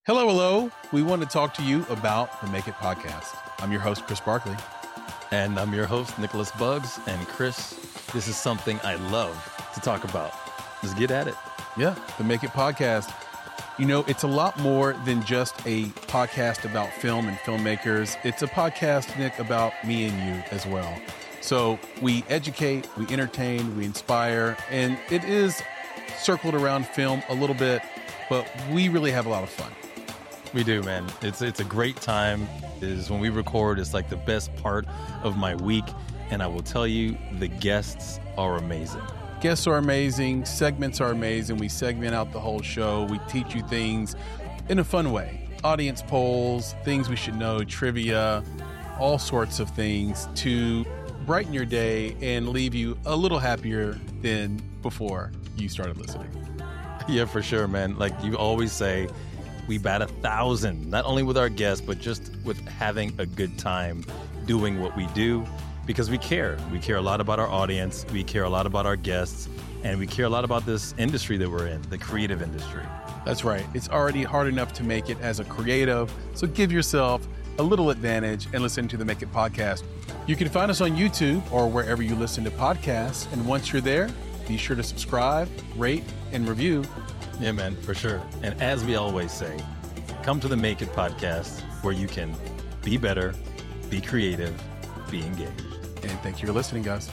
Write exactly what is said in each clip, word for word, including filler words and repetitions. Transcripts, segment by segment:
Hello, hello. We want to talk to you about the Make It podcast. I'm your host, Chris Barkley. And I'm your host, Nicholas Buggs. And Chris, this is something I love to talk about. Let's get at it. Yeah, the Make It podcast. You know, it's a lot more than just a podcast about film and filmmakers. It's a podcast, Nick, about me and you as well. So we educate, we entertain, we inspire, and it is circled around film a little bit, but we really have a lot of fun. We do, man. It's it's a great time. It is when we record, it's like the best part of my week. And I will tell you, the guests are amazing. Guests are amazing. Segments are amazing. We segment out the whole show. We teach you things in a fun way. Audience polls, things we should know, trivia, all sorts of things to brighten your day and leave you a little happier than before you started listening. Yeah, for sure, man. Like you always say, we bat a thousand, not only with our guests, but just with having a good time doing what we do because we care. We care a lot about our audience. We care a lot about our guests. And we care a lot about this industry that we're in, the creative industry. That's right. It's already hard enough to make it as a creative. So give yourself a little advantage and listen to the Make It podcast. You can find us on YouTube or wherever you listen to podcasts. And once you're there, be sure to subscribe, rate, and review. Yeah, man, for sure. And as we always say, come to the Make It podcast where you can be better, be creative, be engaged. And thank you for listening, guys.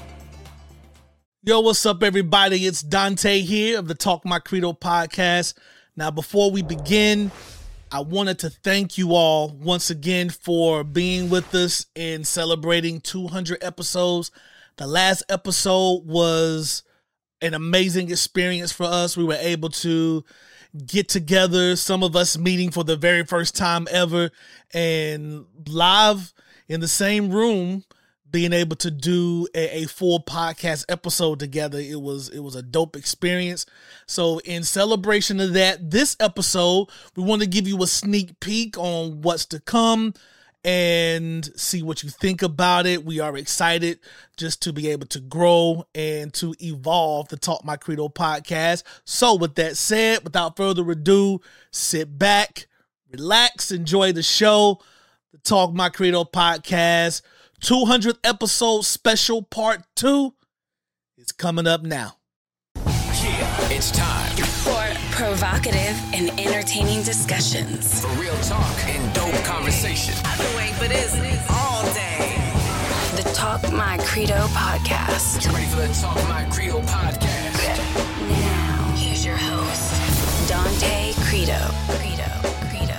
Yo, what's up, everybody? It's Dante here of the Talk My Credo podcast. Now, before we begin, I wanted to thank you all once again for being with us in celebrating two hundred episodes. The last episode was an amazing experience for us. We were able to get together, some of us meeting for the very first time ever, and live in the same room, being able to do a, a full podcast episode together. It was it was a dope experience. So in celebration of that, this episode, we want to give you a sneak peek on what's to come and see what you think about it. We are excited just to be able to grow and to evolve the Talk My Credo podcast. So with that said, without further ado, sit back, relax, enjoy the show. The Talk My Credo podcast, two hundredth episode special part two is coming up now. Yeah, it's time for provocative and entertaining discussions. For real talk and dope conversation. I've been waiting for this all day. The Talk My Credo podcast. You ready for the Talk My Credo podcast? Now, here's your host, Dante Credo. Credo, Credo,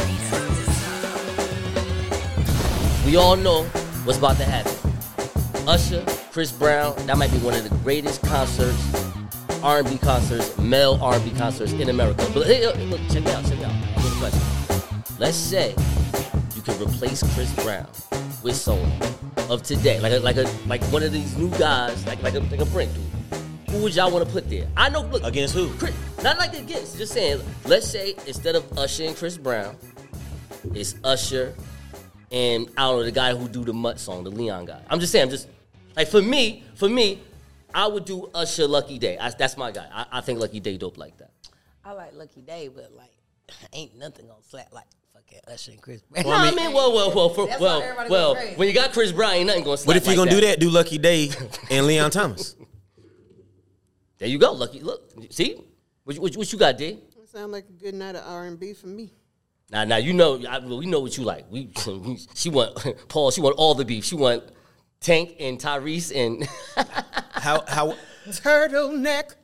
Credo. We all know what's about to happen. Usher, Chris Brown, that might be one of the greatest concerts, R and B concerts, male R and B concerts in America. But hey, look, check me out, check me out. I have a question. Let's say you could replace Chris Brown with someone of today, like a, like a like one of these new guys, like like a like a Brent dude. Who would y'all want to put there? I know. Look, against who? Chris, not like against. Just saying. Let's say instead of Usher and Chris Brown, it's Usher and I don't know the guy who do the Mutt song, the Leon guy. I'm just saying. I'm just like for me, for me. I would do Usher Lucky Day. I, that's my guy. I, I think Lucky Day dope like that. I like Lucky Day, but like, ain't nothing gonna slap like fucking Usher and Chris Brown. Well, I mean, I mean well, well, well, for, well, well. When you got Chris Brown, ain't nothing gonna slap. But if you're like gonna that. do that, do Lucky Day and Leon Thomas. There you go, Lucky. Look, see, what, what, what you got, D? That sound like a good night of R and B for me. Now, now you know, I, we know what you like. We, she want Paul. She want all the beef. She want Tank and Tyrese and how how turtleneck.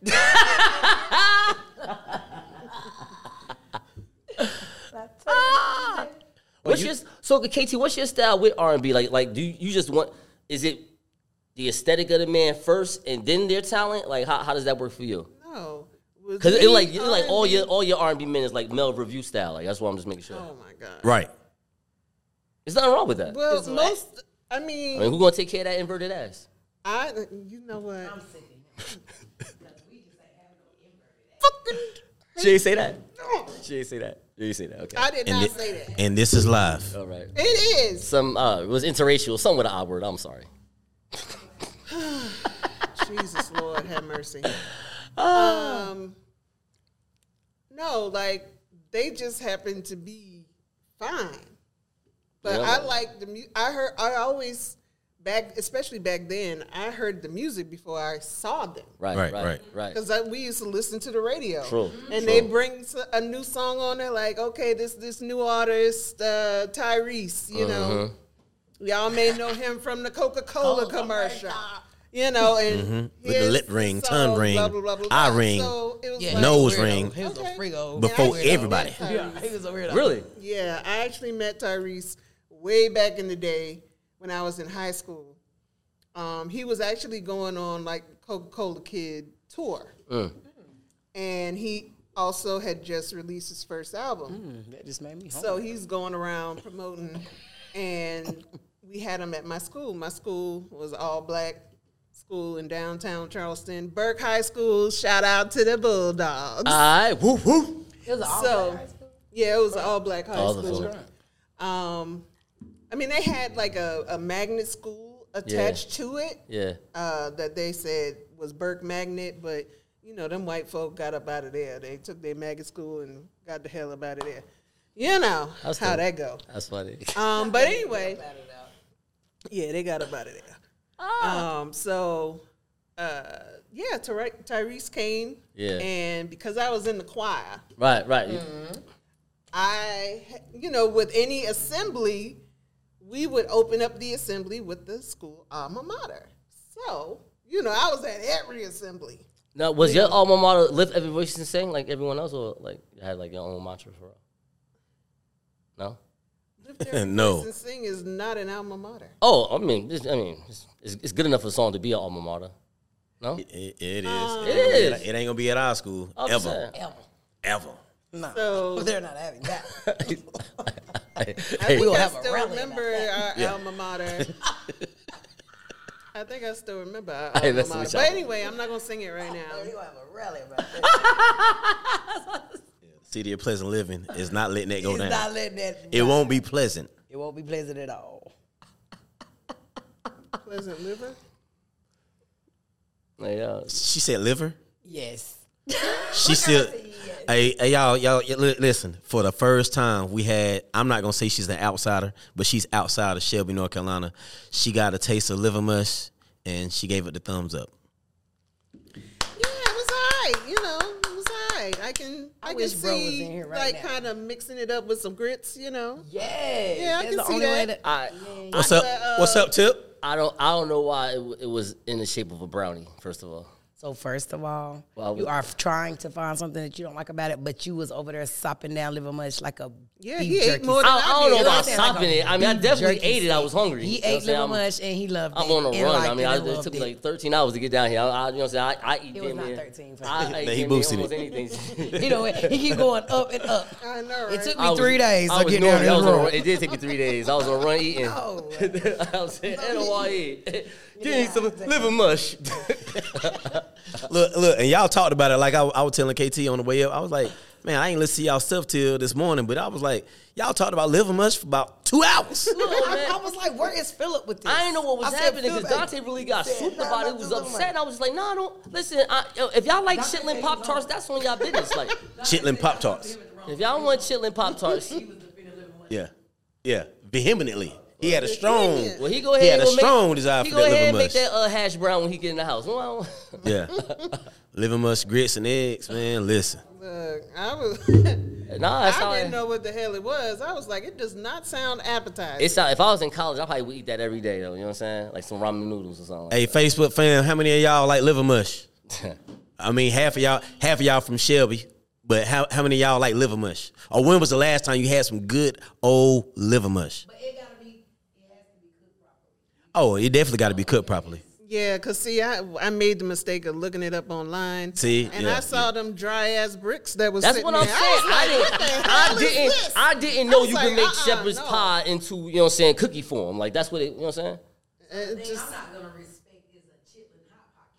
ah! What's your so K T? What's your style with R and B? Like like do you, you just want? Is it the aesthetic of the man first and then their talent? Like how how does that work for you? No, because it like it like all your all your R and B men is like Mel Review style. Like that's what I'm just making sure. Oh my god! Right. There's nothing wrong with that. Well, most I mean, I mean, who gonna take care of that inverted ass? I you know what? I'm sick of him. Fucking. She ain't say that. She ain't say that. You say that. Okay. I did and not thi- say that. And this is live. All right. It is. Some uh, it was interracial. Some with an I word. I'm sorry. Jesus Lord, have mercy. Um, no, like they just happen to be fine. But Yeah. I like the mu- I heard I always back, especially back then. I heard the music before I saw them. Right, Right, right, right. right. Because we used to listen to the radio. True, And true. they bring s- a new song on there, like, okay, this this new artist, uh, Tyrese, you know. Y'all may know him from the Coca-Cola commercial. You know, and Mm-hmm. With the here's lip the ring, song, tongue ring, blah, blah, blah, blah, eye blah. ring, So it was Yeah, like, nose weirdo. ring. He was Okay. a freako. Before I actually everybody. met Tyrese. He was a weirdo. Really? Yeah, I actually met Tyrese way back in the day when I was in high school. Um, he was actually going on like Coca-Cola Kid tour. Mm. And he also had just released his first album. Mm, that just made me hungry. So he's going around promoting, and we had him at my school. My school was all black school in downtown Charleston. Burke High School, shout out to the Bulldogs. All right, woo woo. It was an all so, black high school? yeah, it was an all black high All the school. fun. Um, I mean, they had like a, a magnet school attached to it Yeah. uh, that they said was Burke Magnet, but you know, them white folk got up out of there. They took their magnet school and got the hell up out of there. You know That's how dope. that go. That's funny. Um, but anyway, yeah, they got up out of there. Um, so uh, yeah, Ty- Tyrese came, Yeah. and because I was in the choir, Right, right. You- I, you know, with any assembly, we would open up the assembly with the school alma mater. So, you know, I was at every assembly. Now, was your alma mater lift every voice and sing like everyone else, or like you had like your own mantra for real? No. Lift Every No. Voice and Sing is not an alma mater. Oh, I mean, this, I mean, it's, it's, it's good enough for a song to be an alma mater. No. It, it is. Um, It is. It ain't gonna be at our school I'm ever, saying. Ever. ever. No. So- They're not having that. I Hey, think We'll I have a still rally remember about our alma mater. I think I still remember our Hey, alma listen, mater. y'all- But anyway, I'm not going to sing it right now. We're going to have a rally about that. City of Pleasant Living is not letting that go He's down. not letting that. It won't be pleasant. It won't be pleasant at all. Pleasant Liver? Yeah. She said liver. Yes. She still. Hey, hey, y'all, y'all, y- li- listen. For the first time, we had. I'm not gonna say she's an outsider, but she's outside of Shelby, North Carolina. She got a taste of liver mush, and she gave it the thumbs up. Yeah, it was all right. You know, it was all right. I can, I, I can wish bro was see, in here right like, now. kind of mixing it up with some grits, you know. Yes. Yeah, I That's can the see only way that. to. I What's up? uh, What's up, Tip? I don't I don't know why it, w- it was in the shape of a brownie. First of all. So first of all, Well, you are trying to find something that you don't like about it, but you was over there sopping down liver much like a Yeah, beef he ate jerky. more than I, I don't know did. about I'm saying like stopping a it. I mean, I beef definitely jerky ate it. I steak. was hungry. He You know what ate I'm saying? liver I'm- much and he loved I'm it. on a and run. liked I mean, it I, and it loved took me it. like thirteen hours to get down here. I, I, you know what I'm saying? I, I eat It was damn not near- thirteen for I, him. I ate Nah, he damn near boosted almost it. anything. You know what? He keep going up and up. I know, right? It took I me was- three days I to was get doing down it. I was this on a- road. It did take me three days. I was on a run eating. No. I was saying, N O Y E. Give me some liver mush. Look, look, and y'all talked about it like I, I was telling K T on the way up. I was like, man, I ain't listen to y'all stuff till this morning, but I was like, y'all talked about liver mush for about two hours. I, I was like, where is Philip with this? I didn't know what was I said, happening because Philip, Dante really got said, super nah, about it. nah, He was nah, upset. I was like, no, nah, don't. Listen, I, yo, if y'all like chitlin Pop Tarts, that's on y'all business. Like, Chitlin Pop Tarts. if y'all want chitlin Pop Tarts, Yeah, yeah, vehemently. He had a strong. well, he go He ahead had a and go strong make, desire he for go that ahead liver and make mush. that uh, hash brown when he get in the house. Well, Yeah, liver mush, grits and eggs. Man, listen. Look, I was. nah, that's how I I, didn't know what the hell it was. I was like, it does not sound appetizing. It's not, if I was in college, I probably would eat that every day though. You know what I'm saying? Like some ramen noodles or something. Hey, Facebook fam, how many of y'all like liver mush? I mean, half of y'all, half of y'all from Shelby, but how how many of y'all like liver mush? Or when was the last time you had some good old liver mush? But it gotta be, it has to be cooked properly. Oh, it definitely got to be cooked properly. Yeah, cause see, I I made the mistake of looking it up online. See, and yeah, I saw them dry ass bricks that was. That's sitting what I'm there. saying. I, was I like, didn't. what the hell I is didn't. this? I didn't I know was you like, could make uh-uh, shepherd's no. pie into, you know what I'm saying, cookie form. Like that's what it. You know what I'm saying? It just, I'm not gonna respect is a chitlin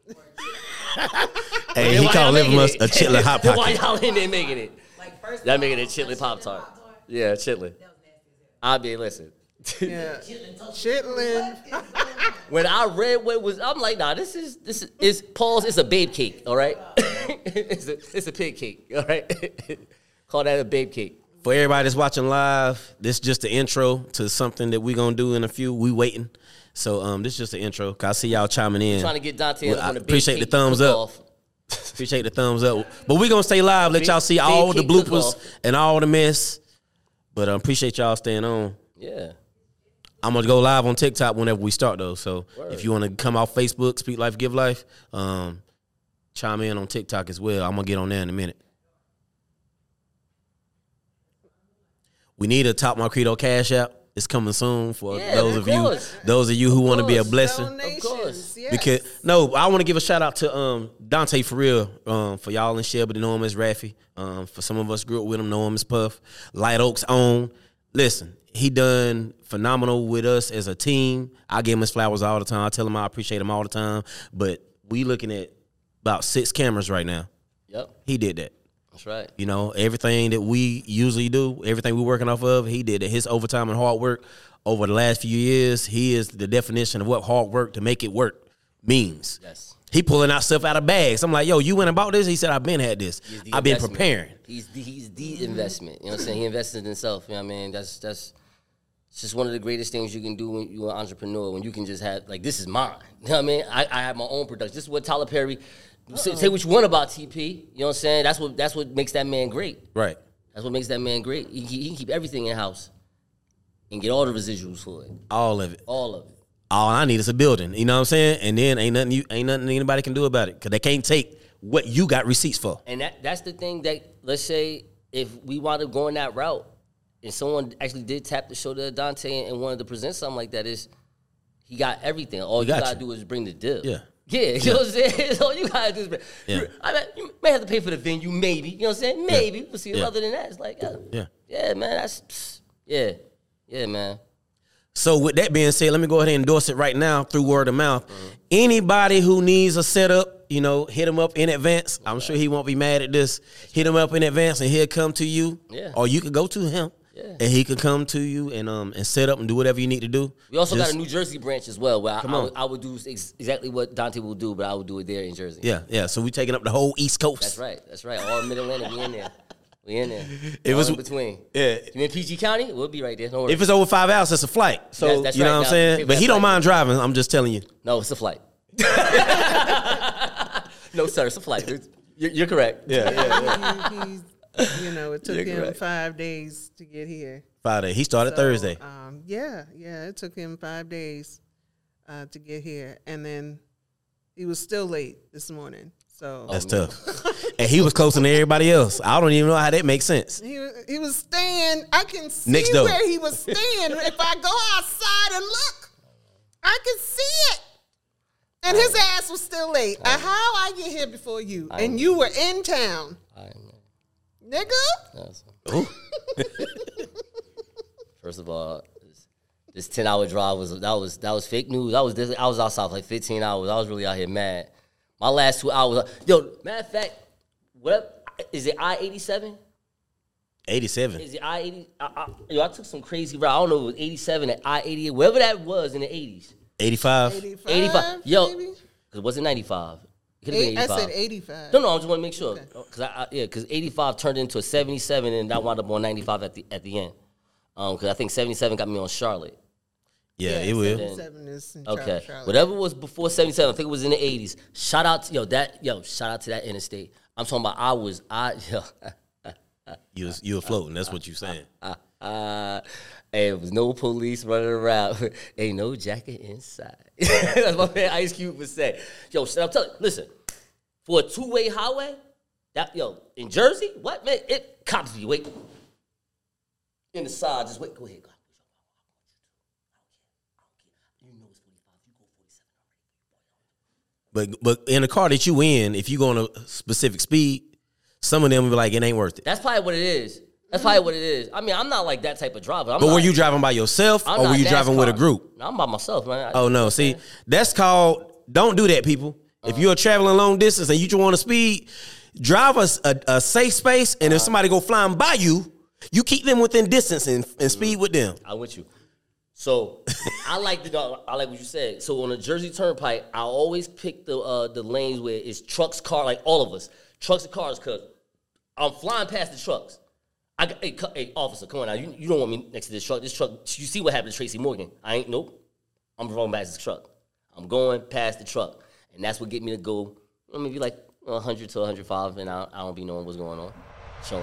hot pocket or a chitlin. Hey, Then he why called y'all liver making mush it? a chitlin hot Then Why pocket. y'all in there making it? Like first Y'all of making all, a chitlin a Pop Tart. Pop-Tart, Yeah, chitlin. that was nasty as hell. I be listen. yeah, Chitlin toast. chitlin. When I read what was, I'm like, nah, this is this is, is pause. It's a babe cake, all right. it's a it's a pig cake, all right. Call that a babe cake. For everybody that's watching live, this is just the intro to something that we're going to do in a few. We waiting. So um, this is just the intro. Cause I see y'all chiming in. I'm trying to get Dante well, on I the babe appreciate cake the thumbs up. off. Appreciate the thumbs up. But we're going to stay live. Let Big- y'all see big all the cake bloopers cook-off. and all the mess. But I um, appreciate y'all staying on. Yeah. I'm going to go live on TikTok whenever we start, though. So Word. if you want to come off Facebook, Speak Life, Give Life, um, chime in on TikTok as well. I'm going to get on there in a minute. We need a Top My Credo Cash App. It's coming soon for Yeah, those of of you, course. those of you who want to be a course. blessing. Donations, course. yes. Because no, I want to give a shout out to um, Dante for real. Um, for y'all in Shelby to know him as Raffy. Um, for some of us grew up with him, know him as Puff. Light Oaks own. Listen, he done phenomenal with us as a team. I give him his flowers all the time. I tell him I appreciate him all the time. But we looking at about six cameras right now. Yep. He did that. That's right. You know, everything that we usually do, everything we're working off of, he did it. His overtime and hard work over the last few years, he is the definition of what hard work to make it work means. Yes. He pulling out stuff out of bags. I'm like, yo, you went about this? He said, I've been had this. He's the I've been investment. preparing. He's the, he's the investment. You know what I'm saying? He invested in himself. You know what I mean? That's that's it's just one of the greatest things you can do when you're an entrepreneur, when you can just have, like, this is mine. You know what I mean? I, I have my own production. This is what Tyler Perry, say, say what you want about T P. You know what I'm saying? That's what that's what makes that man great. Right. That's what makes that man great. He, he can keep everything in-house and get all the residuals for it. All of it. All of it. All I need is a building. You know what I'm saying? And then ain't nothing you ain't nothing anybody can do about it. Because they can't take what you got receipts for. And that that's the thing that, let's say, if we wound up going that route, and someone actually did tap the shoulder of Dante and wanted to present something like that, is he got everything. All He you got gotta you. do is bring the dip. Yeah. Yeah, you know what I'm saying? All you gotta do is bring. Yeah. I mean, you may have to pay for the venue, maybe. You know what I'm saying? Maybe. But see, Yeah. other than that, it's like, yeah, Yeah. yeah, man, that's, yeah, yeah, man. So with that being said, let me go ahead and endorse it right now through word of mouth. Anybody who needs a setup, you know, hit him up in advance. I'm sure he won't be mad at this. Hit him up in advance and he'll come to you. Yeah. Or you could go to him. Yeah. And he could come to you and um and set up and do whatever you need to do. We also Just- got a New Jersey branch as well, where I, Come I, on. would, I would do ex- exactly what Dante will do, but I would do it there in Jersey. Yeah, yeah. So we taking up the whole East Coast. That's right. That's right. All Mid-Atlantic, we in there. We in there. It All was- in between. Yeah. You in P G County? We'll be right there. Don't worry. If it's over five hours, it's a flight. So That's- that's you know right. what I'm Now, saying? pay for But that he don't flight. mind driving. I'm just telling you. No, it's a flight. No, sir, it's a flight. It's- You're, you're correct. Yeah, yeah. He- he's, you know, it took You're him correct. five days to get here. Friday. He started So, Thursday. Um, yeah, yeah, it took him five days uh, to get here, and then he was still late this morning. So That's tough. And he was closer than everybody else. I don't even know how that makes sense. he was- he was staying. I can see Next door. where he was staying. If I go outside and look, I can see it. And his ass was still late. Uh, how I get here before you, and you were in town, All right, man. nigga. That's- Ooh. First of all, this, this ten hour drive was that was that was fake news. I was this, I was outside for like fifteen hours. I was really out here mad. My last two hours, yo. Matter of fact, what is it? I eighty-seven. eighty-seven. Is it I eighty? I, I, yo, I took some crazy route. I don't know if it was eighty-seven at I eighty, wherever that was in the eighties. eighty-five. eighty-five, eighty-five. Yo, maybe? because it wasn't ninety-five. It could have been Eight, I eighty-five. said eighty-five. No, no, I just want to make sure. Cause I, I, yeah, because eighty-five turned into a seventy-seven, and I wound up on ninety-five at the at the end. Um, because I think seventy-seven got me on Charlotte. Yeah, it will. seventy-seven is in Okay, Charlotte. whatever was before seventy-seven, I think it was in the eighties. Shout out to yo that yo, shout out to that interstate. I'm talking about I was I yo. You was, you were floating. That's what you saying. Uh, uh, and it was no police running around. Ain't no jacket inside. That's what man Ice Cube would say. Yo, I'm telling you, listen, for a two-way highway, that yo, in Jersey, what man, it cops be waiting. In the side, just wait, go ahead, go. You know it's forty-five, you go forty-seven already. But but in the car that you in, if you go on a specific speed, some of them will be like, it ain't worth it. That's probably what it is. That's probably what it is. I mean, I'm not like that type of driver. I'm But not, were you driving by yourself I'm or not were you driving with a NASCAR. group? No, I'm by myself, man. I- Oh no, see, that's called don't do that, people. If you're traveling long distance and you just want to speed, drive a, a, a safe space, and if somebody go flying by you, you keep them within distance and, and speed with them. I'm with you. So I like the I like what you said. So on the Jersey Turnpike, I always pick the uh, the lanes where it's trucks, car, like all of us, trucks and cars, cause I'm flying past the trucks. I got, hey, cu- hey, officer, come on now. You, you don't want me next to this truck. This truck, you see what happened to Tracy Morgan. I ain't, nope. I'm rolling past this truck. I'm going past the truck. And that's what get me to go, maybe like one hundred to one hundred five, and I, I don't be knowing what's going on. So.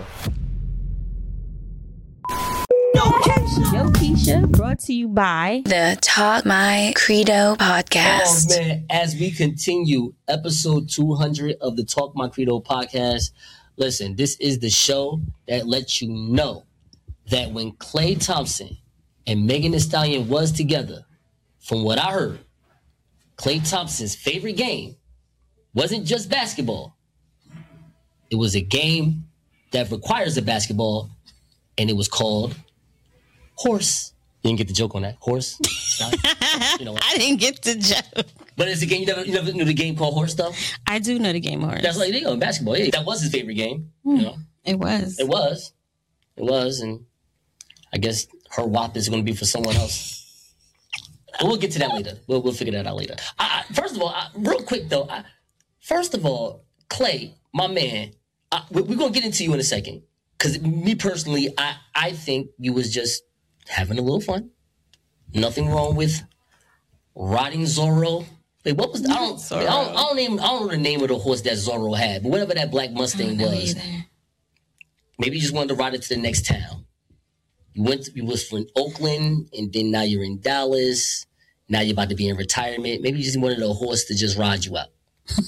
Yo, Keisha, brought to you by The Talk My Credo podcast. Oh, man, as we continue episode two hundred of the Talk My Credo podcast, listen, this is the show that lets you know that when Klay Thompson and Megan Thee Stallion was together, from what I heard, Klay Thompson's favorite game wasn't just basketball. It was a game that requires a basketball, and it was called horse. You didn't get the joke on that? Horse? You know, I didn't get the joke. but it's a game. You never, you never knew the game called horse, though? I do know the game horse. That's like, you know, in basketball. Yeah, that was his favorite game. Mm, You know, it was. It was. It was. And I guess her W A P is going to be for someone else. We'll get to that later. We'll, we'll figure that out later. I, I, first of all, I, real quick, though. I, first of all, Klay, my man, I, we, we're going to get into you in a second. Because me personally, I, I think you was just having a little fun. Nothing wrong with riding Zorro. Wait, what was the, I don't, I don't, I don't even, I don't know the name of the horse that Zorro had, but whatever that black Mustang was, maybe you just wanted to ride it to the next town. You went, to, you was from Oakland, and then now you're in Dallas. Now you're about to be in retirement. Maybe you just wanted a horse to just ride you out.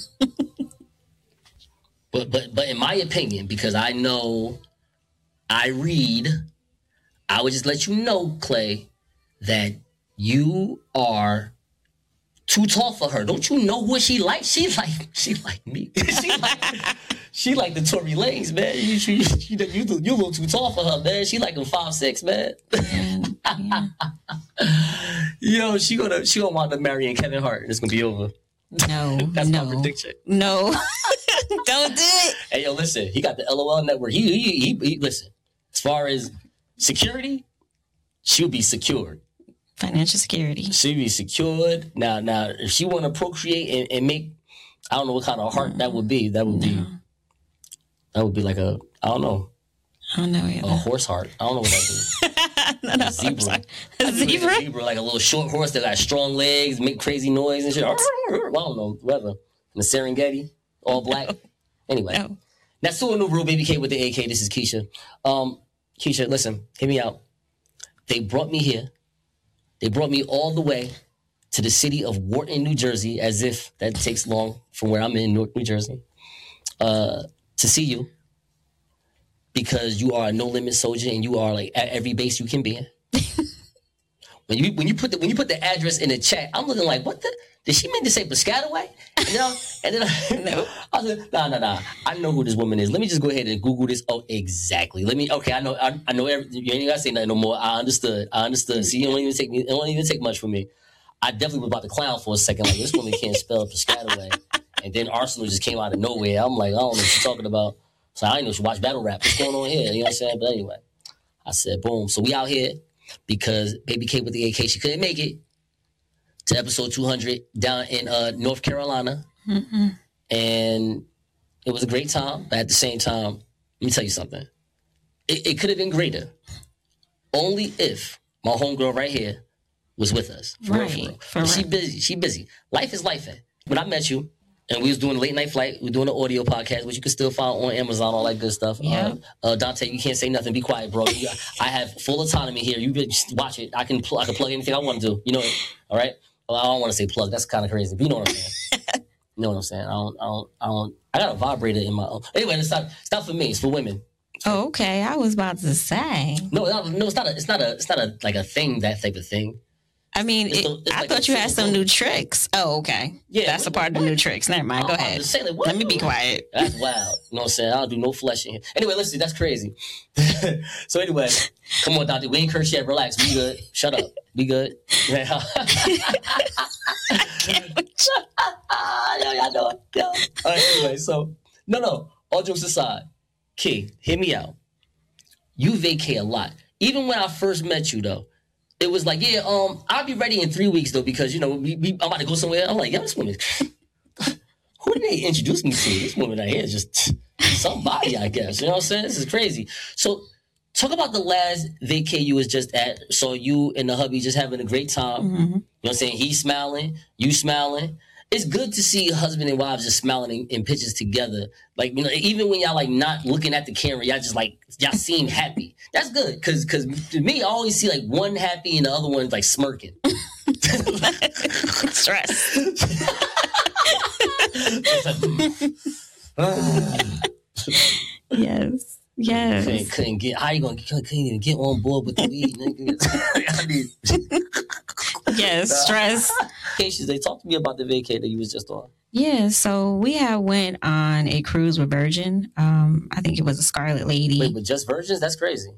but but but in my opinion, because I know, I read, I would just let you know, Klay, that you are too tall for her. Don't you know who she like? She like she like me. she like she like the Tory Lanez, man. You you you, you, you, you a little too tall for her, man. She like them five six, man. Yeah, yeah. Yo, she gonna she gonna wind up marrying Kevin Hart, and it's gonna be over. No, that's no, my prediction. No, don't do it. Hey, yo, listen. He got the L O L network. He he, he, he listen. As far as security, she'll be secured. Financial security. She'll be secured. Now, now, if she want to procreate and, and make, I don't know what kind of heart that would be. That would no. be, that would be like a, I don't know. I don't know either. A horse heart. I don't know what that is. no, no, a zebra. A zebra? Like a zebra, like a little short horse that got strong legs, make crazy noise and shit. I don't know, whatever. In the Serengeti, all black. Anyway. No. That's still a new rule, Baby K with the A K. This is Keisha. Um, Keisha, listen, hear me out. They brought me here. They brought me all the way to the city of Wharton, New Jersey, as if that takes long from where I'm in Newark, New Jersey, uh, to see you, because you are a no limit soldier and you are like at every base you can be in. when you when you put the when you put the address in the chat, I'm looking like, what the? Did she mean to say Piscataway? And then, I, and then I, no. I was like, nah, nah, nah. I know who this woman is. Let me just go ahead and Google this. Oh, exactly. Let me. Okay, I know. I, I know. Every, you ain't gotta say nothing no more. I understood. I understood. See, it don't even take me. It don't even take much for me. I definitely was about to clown for a second. Like, this woman can't spell Piscataway. And then Arsenal just came out of nowhere. I'm like, I don't know what she's talking about. So I didn't know she watched battle rap. What's going on here? You know what I'm saying? But anyway, I said, boom. So we out here because Baby K with the A K, she couldn't make it to episode two hundred down in uh, North Carolina. Mm-hmm. And it was a great time. But at the same time, let me tell you something. It, it could have been greater. Only if my homegirl right here was with us. For right. real, for real. For she right. busy. She busy. Life is life. When I met you, and we was doing a late night flight, we were doing an audio podcast, which you can still find on Amazon, all that good stuff. Yeah. Uh, uh, Dante, you can't say nothing. Be quiet, bro. You, I have full autonomy here. You just watch it. I can pl- I can plug anything I want to do. You know it. All right? Well, I don't want to say plug. That's kind of crazy. But you know what I'm saying. You know what I'm saying. I don't. I don't. I don't. I got a vibrator in my own. Anyway, it's not. It's not for me. It's for women. Oh, okay. I was about to say. No, no, no. It's not. A, it's not a. It's not a like a thing. That type of thing. I mean, it, a, I like thought you had some goal. new tricks. Oh, okay. Yeah, that's what, a part what? of the new tricks. Never mind. Go oh, ahead. Saying, like, Let me be quiet. That's wild. You know what I'm saying? I don't do no flesh in here. Anyway, listen, that's crazy. So anyway, come on, Doctor. We ain't cursed yet. Relax. We good. Shut up. We good. I can't. Yo, y'all know it. Yo. All right, anyway, so, no, no. All jokes aside, Key, hear me out. You vacate a lot. Even when I first met you, though, it was like, yeah, um, I'll be ready in three weeks, though, because, you know, we, we, I'm about to go somewhere. I'm like, yo, this woman, who did they introduce me to? This woman right here is just somebody, I guess. You know what I'm saying? This is crazy. So talk about the last vacay you was just at. So you and the hubby just having a great time. Mm-hmm. You know what I'm saying? He's smiling, you smiling. It's good to see husband and wives just smiling in, in pictures together. Like, you know, even when y'all like not looking at the camera, y'all just like, y'all seem happy. That's good. Cause, cause to me, I always see like one happy and the other one's like smirking. Stress. Yes. Yes. Couldn't, couldn't get. How you gonna? Couldn't even get on board with the weed, nigga. I mean, yes, stress. Cases. They talked to me about the vacay that you was just on. Yeah, so we had went on a cruise with Virgin. Um, I think it was a Scarlet Lady. Wait, but just virgins? That's crazy.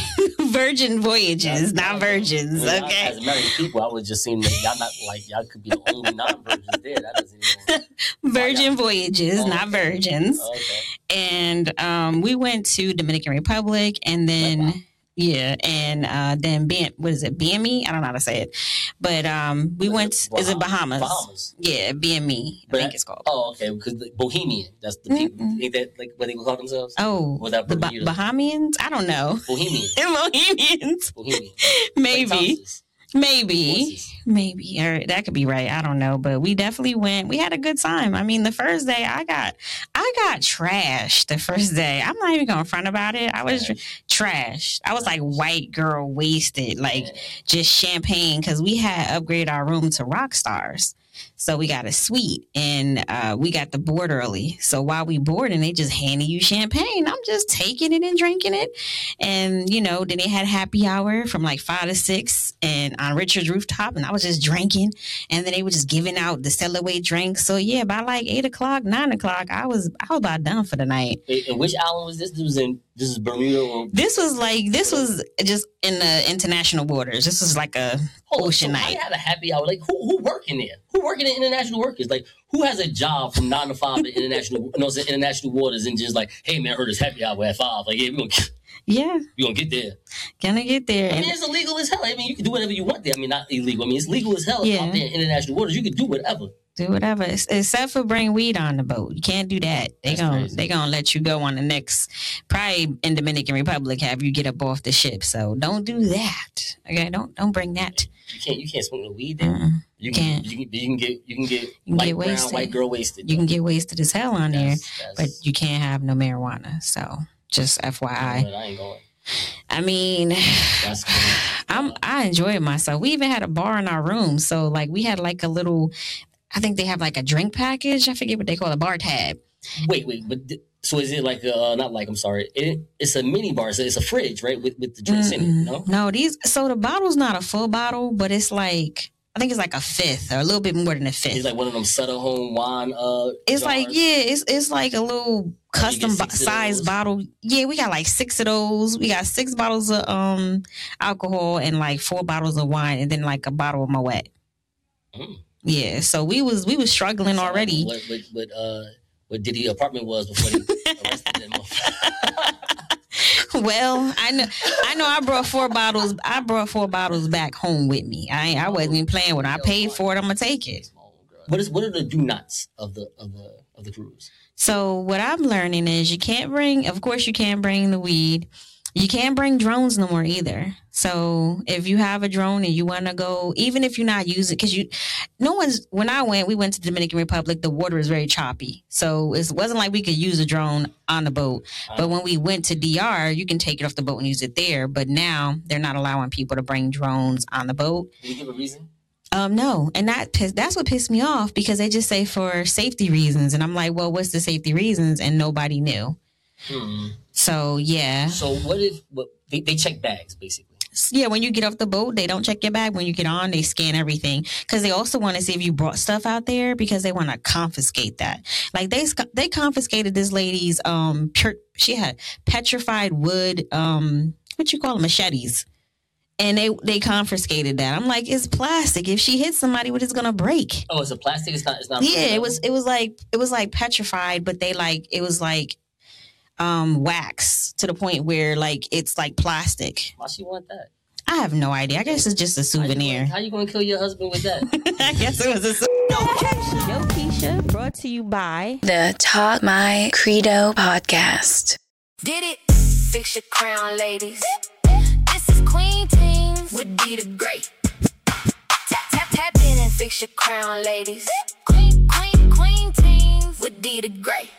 Virgin Voyages, not virgins. I mean, okay. I, as married people, I would just seem that y'all not like y'all could be the only non-virgins there. That doesn't even. Virgin Voyages, oh, not okay. virgins. Oh, okay. And um, we went to Dominican Republic, and then. Wow. Yeah, and uh, then B- what is it? B M E? I don't know how to say it, but um, we is went. It Bahamas? Is it Bahamas? Bahamas. Yeah, B M E. I but think it's called. Oh, okay, because the Bohemian. That's the people. Mm-mm. Ain't that like what they would call themselves? Oh, or that the ba- Bahamians? I don't know. Bohemian. Bohemians. Bohemian. Maybe. Like Maybe, Voices. maybe, or that could be right. I don't know, but we definitely went. We had a good time. I mean, the first day I got, I got trashed. The first day, I'm not even going front about it. I was trashed. I was like white girl wasted, like just champagne because we had upgraded our room to rock stars. So we got a suite and uh, we got the board early. So while we boarding, they just handing you champagne. I'm just taking it and drinking it. And, you know, then they had happy hour from like five to six and on Richard's rooftop. And I was just drinking. And then they were just giving out the Cellaway drinks. So yeah, by like eight o'clock, nine o'clock, I was I was about done for the night. And which island was this? This was in this is Bermuda. Or- this was like this was just in the international waters. This was like a Hold ocean on, so night. I had a happy hour. Like who who working there? Who working in international workers? Like who has a job from nine to five in international you know, international waters and just like, hey man, I heard it's happy hour at five. Like yeah, we gonna yeah, we gonna get there. Gonna get there. I mean, it's illegal as hell. I mean, you can do whatever you want there. I mean, not illegal. I mean, it's legal as hell Yeah. out there in international waters. You can do whatever. Do whatever, Ex- except for bring weed on the boat. You can't do that. They That's gonna crazy. they gonna let you go on the next, probably in Dominican Republic, have you get up off the ship. So don't do that. Okay, don't don't bring that. You can't you can't smoke no weed there. Mm-mm. You can Can't. you can you can get you can get You can light get brown wasted. white girl wasted. You can get wasted as hell on there, That's- but that's- you can't have no marijuana. So just F Y I. But I ain't going. I mean, That's crazy. I'm I enjoyed myself. We even had a bar in our room, so like we had like a little. I think they have like a drink package. I forget what they call a bar tab. Wait, wait, but th- so is it like uh not like I'm sorry, it, it's a mini bar, so it's a fridge, right, with with the drinks in it, Mm-mm. no? No, these. So the bottle's not a full bottle, but it's like I think it's like a fifth or a little bit more than a fifth. It's like one of them Sutter Home wine. Uh, It's like jars. yeah, it's it's like a little custom bo- six of size those? bottle. Yeah, we got like six of those. We got six bottles of um alcohol and like four bottles of wine, and then like a bottle of Moet. Mm. Yeah, so we was we was struggling So, already. What what what uh what Diddy apartment was before they arrested that motherfucker. Well, I know I know I brought four bottles. I brought four bottles back home with me. I ain't- I wasn't even playing with it. I paid for it. I'm gonna take it. What is what are the do nots of the of the of the cruise? So what I'm learning is you can't bring, of course you can't bring the weed. You can't bring drones no more either. So if you have a drone and you want to go, even if you're not using, because you, no one's, when I went, we went to the Dominican Republic, the water was very choppy. So it wasn't like we could use a drone on the boat. But when we went to D R, you can take it off the boat and use it there. But now they're not allowing people to bring drones on the boat. Did you give a reason? Um, no, and that piss, that's what pissed me off because they just say for safety reasons, and I'm like, well, what's the safety reasons? And nobody knew. Hmm. So yeah, So what if what they, they check bags basically? yeah. When you get off the boat, they don't check your bag. When you get on, they scan everything because they also want to see if you brought stuff out there because they want to confiscate that. Like they sc- they confiscated this lady's um pure, she had petrified wood um what you call them, machetes. And they, they confiscated that. I'm like, it's plastic. If she hits somebody, what is gonna break? Oh, it's a plastic. It's not. It's not. Yeah, it was. It was like it was like petrified, but they like it was like um wax to the point where like it's like plastic. Why she want that? I have no idea. I guess it's just a souvenir. How you gonna kill your husband with that? I guess it was a souvenir. Yo, Keisha, brought to you by The Talk My Credo podcast. Did it. fix your crown, ladies. This is Queen Teens with D the Great. Tap, tap, tap in and fix your crown, ladies. Queen, Queen, Queen Teens with D the Great.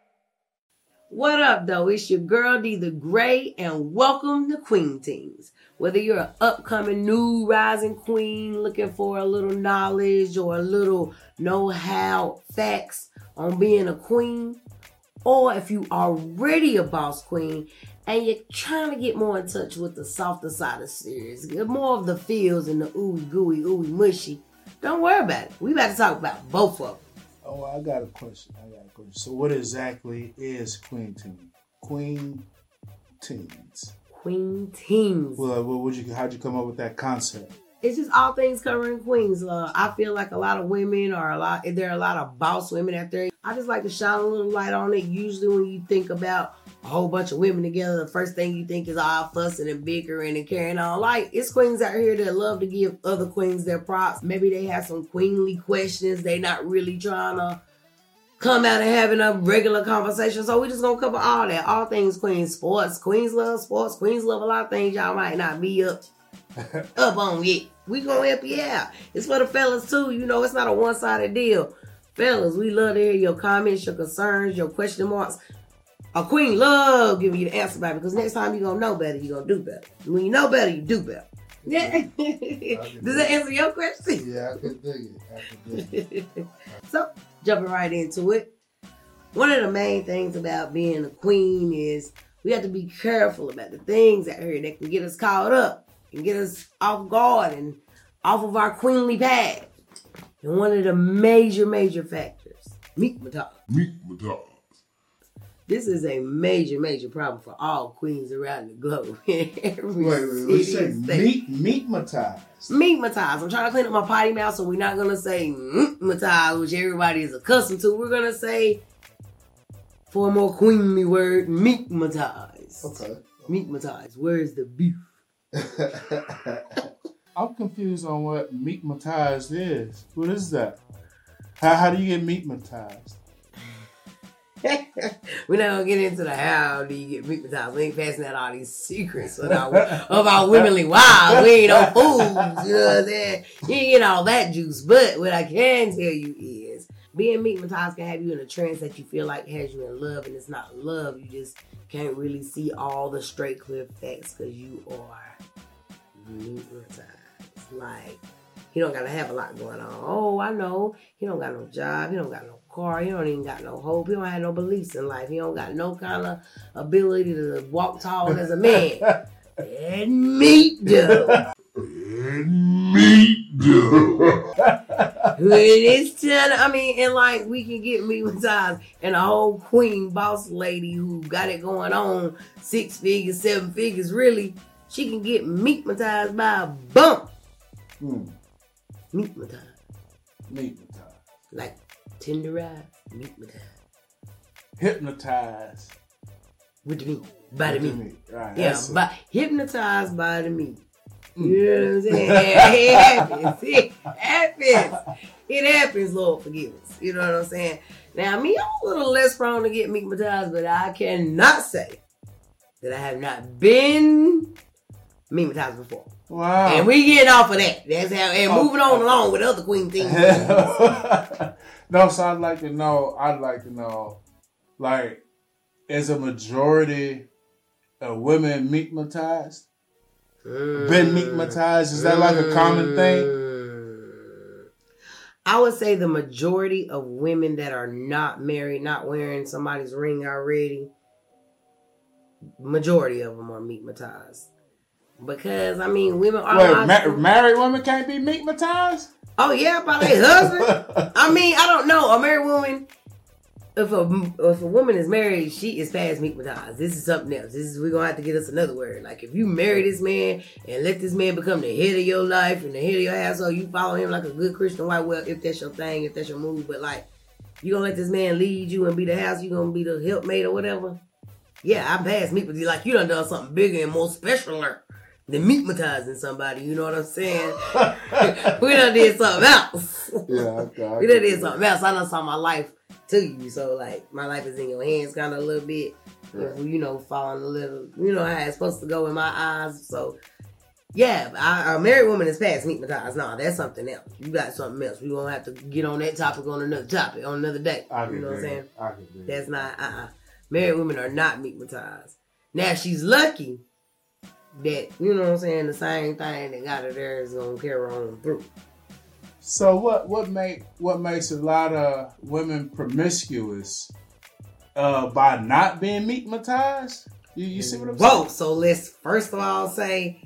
What up, though? It's your girl, D the Great, and welcome to Queen Teens. Whether you're an upcoming new rising queen looking for a little knowledge or a little know-how facts on being a queen, or if you already a boss queen and you're trying to get more in touch with the softer side of series, get more of the feels and the ooey gooey, ooey mushy, don't worry about it. We about to talk about both of them. Oh, I got a question. I got a question. So what exactly is Queen Teen? Queen Teens. Queen Teens. Well, what would you? How'd you come up with that concept? It's just all things covering queens. Uh, I feel like a lot of women are a lot. There are a lot of boss women out there. I just like to shine a little light on it. Usually, when you think about a whole bunch of women together, the first thing you think is all fussing and bickering and carrying on. Like, it's queens out here that love to give other queens their props. Maybe they have some queenly questions. They not really trying to come out and having a regular conversation. So we just gonna cover all that. All things queens. Sports. Queens love sports. Queens love a lot of things y'all might not be up up on yet. We gonna help you out. It's for the fellas too. You know, it's not a one-sided deal. Fellas, we love to hear your comments, your concerns, your question marks. A queen love giving you the answer back, because next time you gonna know better, you gonna do better. When you know better, you do better. Yeah. Does that answer your question? Yeah, I can dig it. I can dig it. So, jumping right into it. One of the main things about being a queen is we have to be careful about the things out here that can get us caught up and get us off guard and off of our queenly path. And one of the major, major factors, meat matas. Meat matas. This is a major, major problem for all queens around the globe. Every wait, wait, wait. Say meat, meat matas. Meat matas. I'm trying to clean up my potty mouth, so we're not going to say matas, which everybody is accustomed to. We're going to say, for a more queenly word, meat matas. Okay. Meat matas. Where's the beef? I'm confused on what meat matas is. What is that? How, how do you get meat matas? We're not gonna get into the how do you get meat matas. We ain't passing out all these secrets of our, of our womanly wives. We ain't no fools. You know what I'm saying? You ain't get all that juice. But what I can tell you is, being meat matas can have you in a trance that you feel like has you in love, and it's not love. You just can't really see all the straight clear facts because you are meat matas. Like, he don't gotta have a lot going on. Oh, I know. He don't got no job. He don't got no car. He don't even got no hope. He don't have no beliefs in life. He don't got no kind of ability to walk tall as a man. And meat though. And meat though. When it's time, I mean, and like we can get meat matas and a whole queen boss lady who got it going on, six figures, seven figures, really, she can get meat matas by a bump. Hmm. Meat matas. Meat matas. Like tenderized meat matas. Hypnotized. With the meat. By the meat. meat. Right, yeah, by, hypnotized by the meat. Mm. You know what I'm saying? It happens. It happens. It happens, Lord forgive us. You know what I'm saying? Now, me, I'm a little less prone to get meat matas, but I cannot say that I have not been meat matas before. Wow. And we getting off of that. That's how, and oh, moving on okay. along with other queen things. No, so I'd like to know, I'd like to know, like, is a majority of women meat matas? Mm. Been meat matas? Is that mm. like a common thing? I would say the majority of women that are not married, not wearing somebody's ring already, majority of them are meat matas. Because, I mean, women are... Wait, ma- married women can't be meat matas? Oh, yeah, by their husband? I mean, I don't know. A married woman, if a, if a woman is married, she is past meat matas. This is something else. This is We're going to have to get us another word. Like, if you marry this man and let this man become the head of your life and the head of your household, you follow him like a good Christian wife, well, if that's your thing, if that's your move. But, like, you going to let this man lead you and be the house, you going to be the helpmate or whatever? Yeah, I'm past meat matas. Like, you done done something bigger and more specialer than meat matasing somebody, you know what I'm saying? We done did something else. Yeah, okay. I we done did something else. I done saw my life to you, so like my life is in your hands kind of a little bit. If, you know, falling a little, you know how it's supposed to go in my eyes. So, yeah, I, a married woman is past meatmatized. No, that's something else. You got something else. We won't have to get on that topic on another topic on another day. I You know what I'm saying? I can agree. That's not, uh-uh. Married women are not meatmatized. Now, she's lucky that, you know what I'm saying, the same thing that got her there is going to carry on through. So what what make what makes a lot of women promiscuous uh, by not being meatmatized? You, you see what I'm saying? Whoa! So let's first of all say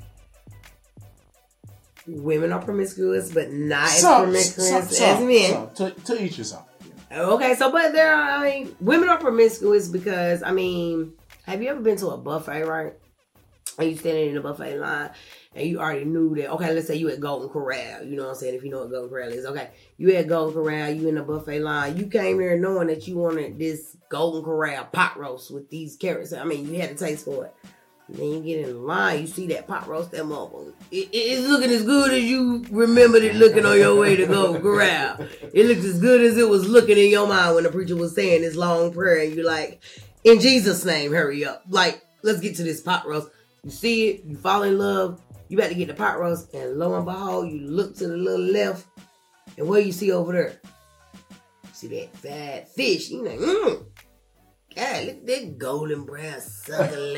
women are promiscuous, but not as Some- promiscuous some- as some- men. some. To, to each his own. Okay, so but there are, I mean, women are promiscuous because, I mean, have you ever been to a buffet, right? And you standing in the buffet line and you already knew that, okay, let's say you at Golden Corral, you know what I'm saying, if you know what Golden Corral is. Okay, you at Golden Corral, you in the buffet line, you came there knowing that you wanted this Golden Corral pot roast with these carrots. I mean, you had a taste for it. And then you get in the line, you see that pot roast, that motherfucker. It, it, it's looking as good as you remembered it looking on your way to Golden Corral. It looks as good as it was looking in your mind when the preacher was saying this long prayer, and you're like, in Jesus' name, hurry up. Like, let's get to this pot roast. You see it, you fall in love, you about to get the pot roast, and lo and behold, you look to the little left, and what do you see over there? You see that fat fish. You like, mmm. God, look at that golden brown succulent.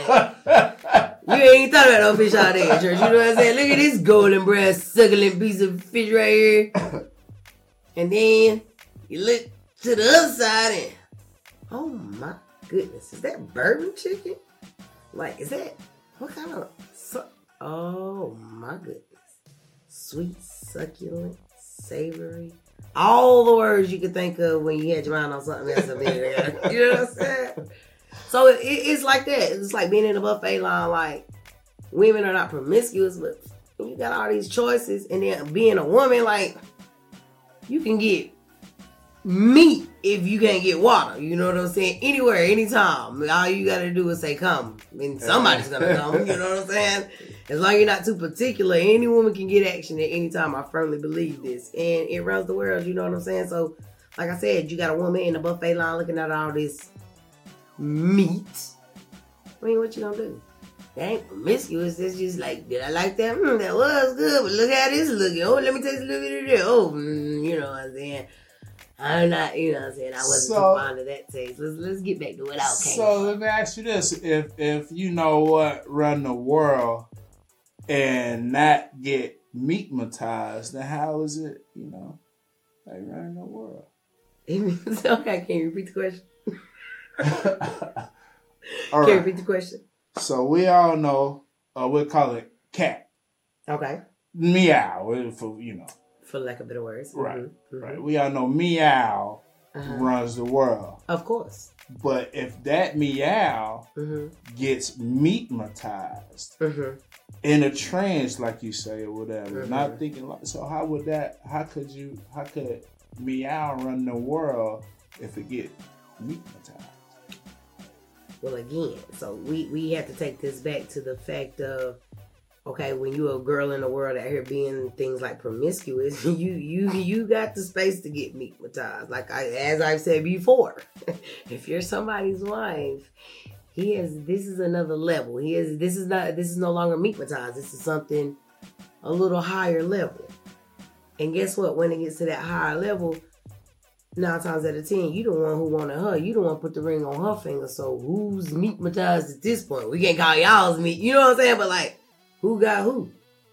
You ain't thought about no fish out there in church. You know what I'm saying? Look at this golden brown succulent piece of fish right here. And then you look to the other side and, oh my goodness, is that bourbon chicken? Like, is that, what kind of, su- oh my goodness. Sweet, succulent, savory. All the words you could think of when you had your mind on something else. You know what I'm saying? So it, it, it's like that. It's like being in a buffet line. Like, women are not promiscuous, but you got all these choices. And then being a woman, like, you can get meat if you can't get water. You know what I'm saying? Anywhere, anytime. All you got to do is say come. I mean, somebody's going to come. You know what I'm saying? As long as you're not too particular, any woman can get action at any time. I firmly believe this. And it runs the world, you know what I'm saying? So, like I said, you got a woman in the buffet line looking at all this meat. I mean, what you gonna do? That ain't promiscuous. It's just like, did I like that? Mm, that was good, but look how this looking. Oh, let me taste a little bit of this. Oh, mm, you know what I'm saying? I'm not, you know what I'm saying? I wasn't So- too fond of that taste. Let's let's get back to what I came So let me ask you this: if if you know what run the world and not get meatmatized, then how is it, you know, like running the world? Okay, can you repeat the question? All Can you right. repeat the question? So we all know, uh, we call it cat. Okay. Meow, for, you know. For lack of better words. Right, Mhm, mhm. right. We all know meow Uh-huh. runs the world. Of course. But if that meow Mhm. gets meatmatized Mhm. in a trance, like you say, or whatever, Mhm. not thinking like, so how would that, how could you, how could meow run the world if it get meatmatized? Well, again, so we, we have to take this back to the fact of, okay, when you're a girl in the world out here being things like promiscuous, you you you got the space to get meatmatized. Like I, as I've said before, if you're somebody's wife, he is. This is another level. He is. This is not. This is no longer meatmatized. This is something a little higher level. And guess what? When it gets to that higher level, nine times out of ten, you the one who wanted her. You the one put the ring on her finger. So who's meatmatized at this point? We can't call y'all's meat. You know what I'm saying? But like, who got who?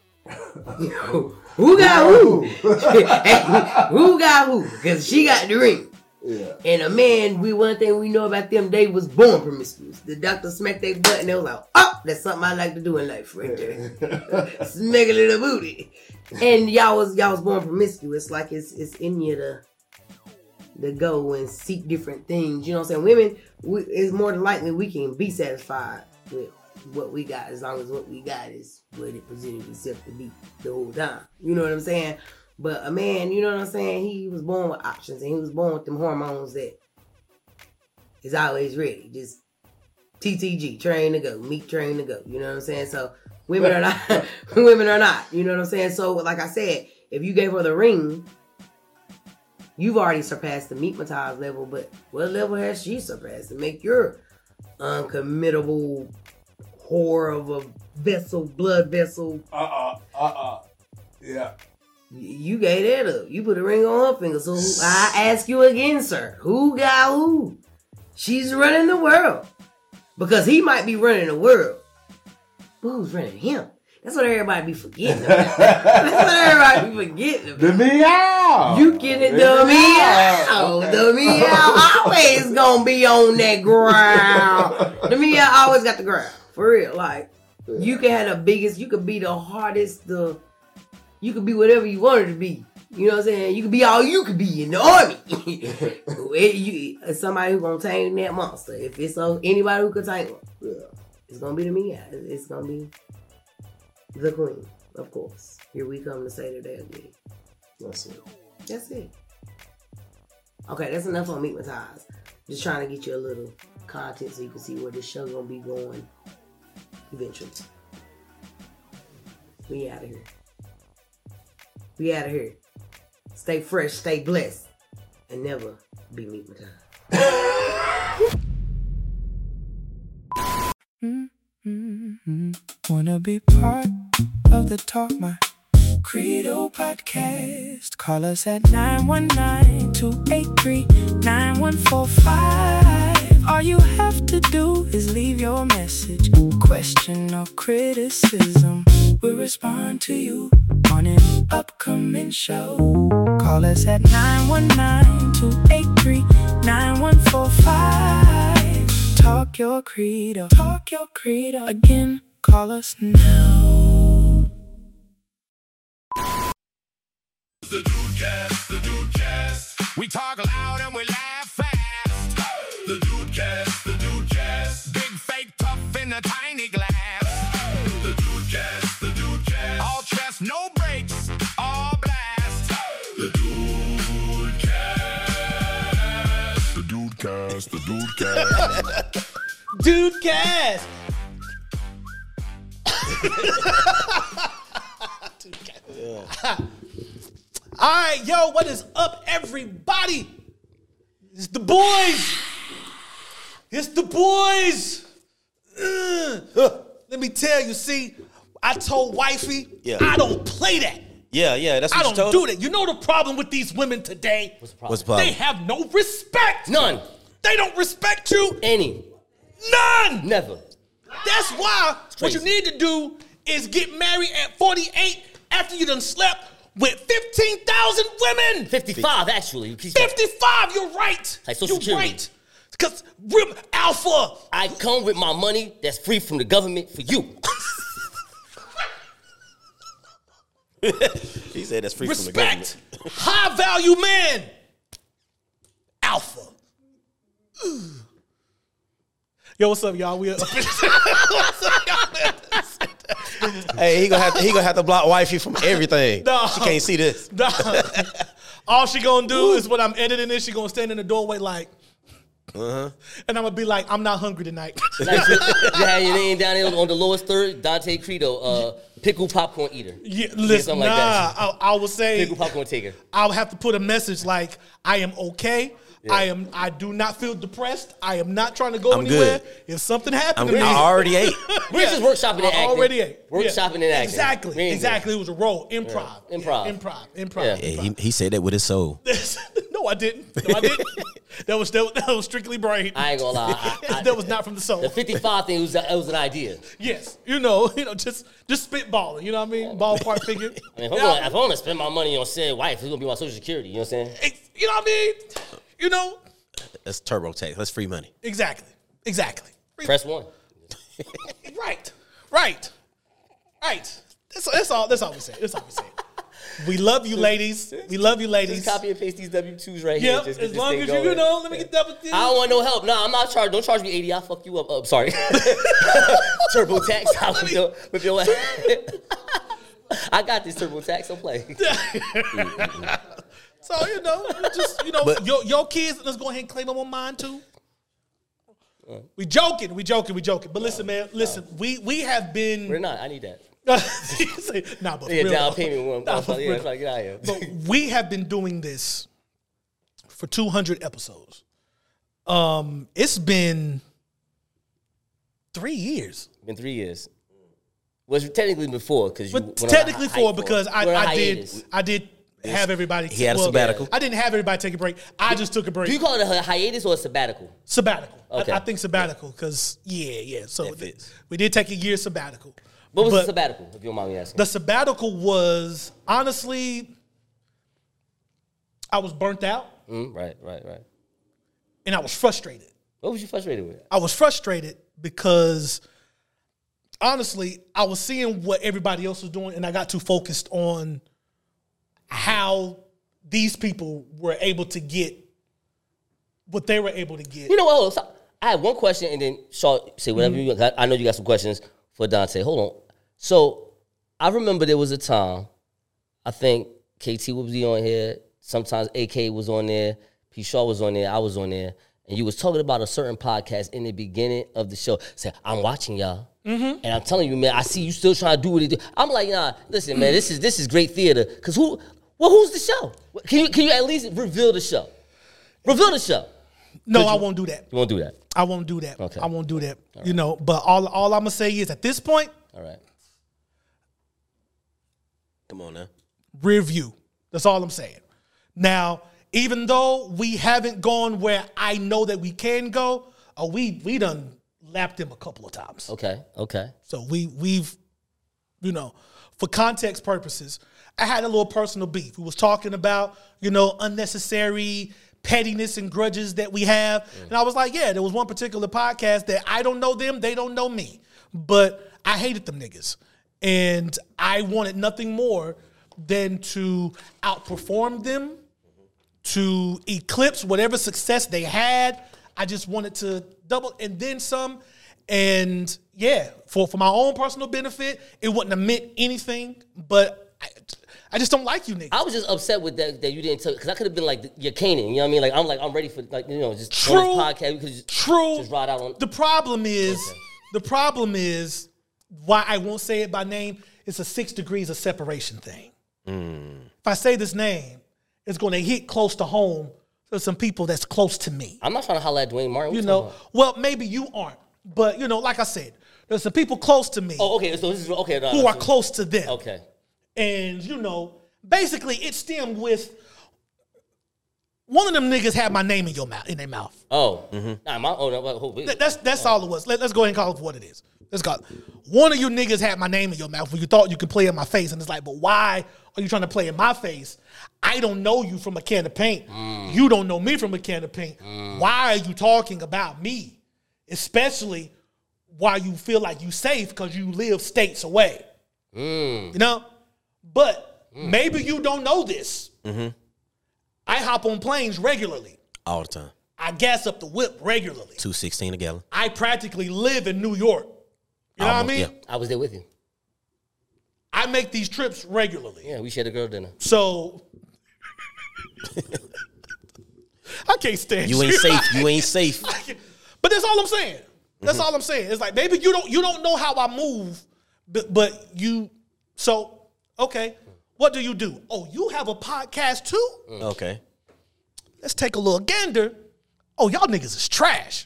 Who got who? Who got who? Because she got the ring. Yeah. And a man, we one thing we know about them, they was born promiscuous. The doctor smacked their butt and they was like, oh, that's something I like to do in life right there. Smack a little booty. And y'all was y'all was born promiscuous. Like it's it's in you to to go and seek different things. You know what I'm saying? Women, we, it's more than likely we can be satisfied with what we got as long as what we got is what it presented itself to be the whole time. You know what I'm saying? But a man, you know what I'm saying? He was born with options and he was born with them hormones that is always ready. Just T T G, train to go, meat train to go. You know what I'm saying? So women are not, women are not. You know what I'm saying? So like I said, if you gave her the ring, you've already surpassed the meatmatized level, but what level has she surpassed to make your uncommittable whore of a vessel, blood vessel. Uh-uh, uh-uh. Yeah. You gave that up. You put a ring on her finger. So I ask you again, sir. Who got who? She's running the world. Because he might be running the world. But who's running him? That's what everybody be forgetting about. That's what everybody be forgetting about. The meow. You get it, the meow. The meow always gonna be on that ground. The meow always got the ground. For real. Like, you can have the biggest, you could be the hardest, the you could be whatever you wanted to be. You know what I'm saying? You could be all you could be in the army. it, you, it's somebody who's gonna tame that monster. If it's uh, anybody who could tame him, it's gonna be the meow. It's gonna be the queen, of course. Here we come to say that again. That's it. That's it. Okay, that's enough on Meet My Ties. Just trying to get you a little content so you can see where this show gonna be going eventually. We out of here. We out of here. Stay fresh, stay blessed, and never be Meet My Ties. Mm-hmm. Wanna be part of the Talk My Credo podcast. Call us at nine one nine, two eight three, nine one four five. All you have to do is leave your message, question or criticism. We'll respond to you on an upcoming show. Call us at nine one nine, two eight three, nine one four five. Talk your credo, talk your credo. Again, call us now. The Dudecast, the Dudecast. We talk loud and we laugh fast. The Dudecast, the Dudecast. Big, fake, tough in a tiny glass. The Dudecast, the Dudecast. All chest, no brakes, all blast. The Dudecast. The Dudecast, the Dudecast. Dudecast. Dudecast. All right, yo, what is up, everybody? It's the boys. It's the boys. Ugh. Let me tell you, see, I told wifey, Yeah. I don't play that. Yeah, yeah, that's what I you don't told do her? that. You know the problem with these women today? What's the problem? What's the problem? They have no respect. None. They don't respect you. Any. None. Never. That's why what you crazy. need to do is get married at forty-eight after you done slept with fifteen thousand women. fifty-five, actually. fifty-five, you're right. Like Social you're Security. right. Because we're alpha. I come with my money that's free from the government for you. He said that's free from the government. Respect. High value man. Alpha. Ugh. Yo, what's up, y'all? We up. What's up, y'all? Hey, he gonna have to he gonna have to block wifey from everything. No. She can't see this. Nah. All she gonna do is when I'm editing this, she gonna stand in the doorway like, Uh-huh. and I'm gonna be like, I'm not hungry tonight. Like, you, you had your name down there on the lowest third, Dante Credo, uh, pickle popcorn eater. Yeah, Yeah, listen, something nah, like that. I, I would say Pickle popcorn taker. I would have to put a message like, I am okay. Yeah. I am. I do not feel depressed. I am not trying to go I'm anywhere. good. If something happened I'm to me, I already ate. We're just workshopping and I acting. already ate. Workshopping and acting. Exactly. We ain't Exactly. It was a role. Improv. Yeah. Improv. Yeah, Improv. Improv. Yeah. Yeah, he, he said that with his soul. No, I didn't. No, I didn't. that was that, was- that was strictly brain. I ain't gonna lie. I, I, that was not from the soul. The fifty-five thing was, it was an idea. Yes, you know, you know, just just spitballing. You know what I mean? Ballpark figure. I mean, if, I'm gonna, if I'm gonna spend my money on said wife, it's gonna be my Social Security. You know what I'm saying? It's- you know what I mean? You know, That's TurboTax. That's free money. exactly, exactly. Press one. Right, right, right. That's, that's all. That's all we say. That's all we say. We love you, ladies. We love you, ladies. Just copy and paste these W two's right here. Yeah, Just get as this long thing as you, going. you know, let me get double. I don't want no help. No, I'm not charged. Don't charge me eighty. I'll fuck you up. Oh, sorry. TurboTax. I'll whip your, whip your ass. I got this TurboTax. Don't play. So you know, just you know, But- your your kids. Let's go ahead and claim them on mine too. We joking, we joking, we joking. But listen, man, listen. We we have been. We're not. I need that. nah, but for Yeah, real, down though. payment one. Nah, I'm for trying, yeah, real. I'm trying to get out of here. But we have been doing this for two hundred episodes. Um, it's been three years. Been three years. Was technically before because you. But technically hi- four hi- because I, we're on I did hiatus. I did have everybody. He had a well, sabbatical. I didn't have everybody take a break. I just took a break. Do you call it a hiatus or a sabbatical? Sabbatical. Okay. I, I think sabbatical because yeah, yeah. So That fits. we did take a year sabbatical. What was But the sabbatical? If you don't mind me asking. The sabbatical was honestly, I was burnt out Mm, right, right, right. and I was frustrated. What was you frustrated with? I was frustrated because honestly, I was seeing what everybody else was doing, and I got too focused on how these people were able to get what they were able to get. You know what? hold on, so I have one question, and then Shaw say whatever Mm-hmm. you got. I know you got some questions for Dante. Hold on. So I remember there was a time, I think K T would be on here. Sometimes A K was on there. P. Shaw was on there. I was on there. And you was talking about a certain podcast in the beginning of the show. Say, I'm watching y'all. Mm-hmm. And I'm telling you, man, I see you still trying to do what you do. I'm like, nah, listen, man, this is this is great theater. Because who, well, who's the show? Can you can you at least reveal the show? Reveal the show. No, Could I you- won't do that. You won't do that. I won't do that. Okay. I won't do that. You know, but all all I'm gonna say is at this point, All right. Come on now. rear view. That's all I'm saying. Now, even though we haven't gone where I know that we can go, uh, we we done lapped them a couple of times. Okay. Okay. So we we've, you know, for context purposes, I had a little personal beef. We was talking about, you know, unnecessary pettiness and grudges that we have. And I was like, yeah, there was one particular podcast that I don't know them, they don't know me. But I hated them niggas. And I wanted nothing more than to outperform them, to eclipse whatever success they had. I just wanted to double and then some. And yeah, for, for my own personal benefit, it wouldn't have meant anything, but I, I just don't like you niggas. I was just upset with that that you didn't tell because I could have been like your Kanan, you know what I mean? Like I'm like I'm ready for like you know just True. on this podcast we could just True. just ride out on. The problem is, the problem is why I won't say it by name. It's a six degrees of separation thing. If I say this name, it's going to hit close to home to some people that's close to me. I'm not trying to holler at Dwayne Martin. What You you know, talking about? well, maybe you aren't, but you know, like I said, there's some people close to me Oh, okay. So this is okay. No, who no, are so- close to them. Okay. And, you know, basically it stemmed with one of them niggas had my name in your mouth, in their mouth. Oh, nah, my oh no, wait, hold- wait. That- That's that's all it was. Let, let's go ahead and call it for what it is. Let's call it. One of you niggas had my name in your mouth when you thought you could play in my face. And it's like, but why are you trying to play in my face? I don't know you from a can of paint. You don't know me from a can of paint. Why are you talking about me? Especially while you feel like you safe because you live states away. You know? But maybe you don't know this. I hop on planes regularly. All the time. I gas up the whip regularly. two sixteen a gallon. I practically live in New York. You know Almost, what I mean? yeah. I was there with you. I make these trips regularly. Yeah, we shared a girl dinner. So I can't stand You ain't safe. You ain't safe. But that's all I'm saying. That's all I'm saying. It's like maybe you don't you don't know how I move, but, but you so okay. What do you do? Oh, you have a podcast too? Okay. Let's take a little gander. Oh, y'all niggas is trash.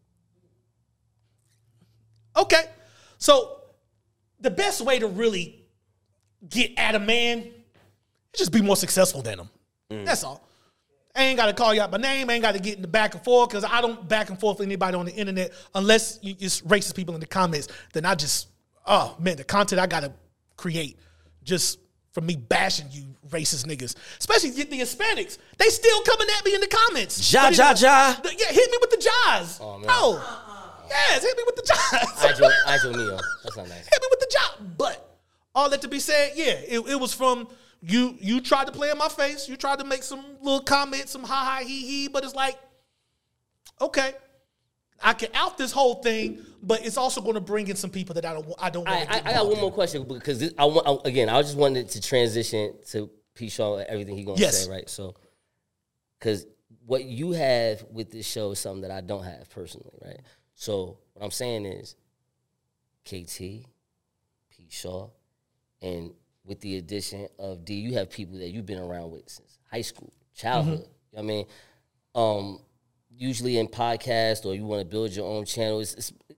Okay. So the best way to really get at a man is just be more successful than him. That's all. I ain't got to call you out by name. I ain't got to get in the back and forth because I don't back and forth with anybody on the internet unless you, it's racist people in the comments. Then I just, oh man, the content I got to create just for me bashing you racist niggas, especially the, the Hispanics. They still coming at me in the comments. Ja, ja, ja. Yeah, hit me with the jaws. Oh, man. Oh, yes, hit me with the jaws. Ijo, Ijo Neo. That's not nice. Hit me with the job. But all that to be said, yeah, it, it was from you. You tried to play in my face. You tried to make some little comments, some ha ha he he. But it's like, okay, I can out this whole thing, but it's also going to bring in some people that I don't. I don't. I, Want I, I got one more question because this, I want I, again. I just wanted to transition to P. Shaw and everything he gonna Yes. say, right? So, because what you have with this show is something that I don't have personally, right? So what I'm saying is, K T, P. Shaw, and with the addition of D, you have people that you've been around with since high school, childhood. Mm-hmm. You know what I mean, um, usually in podcasts or you want to build your own channel, it's, it's,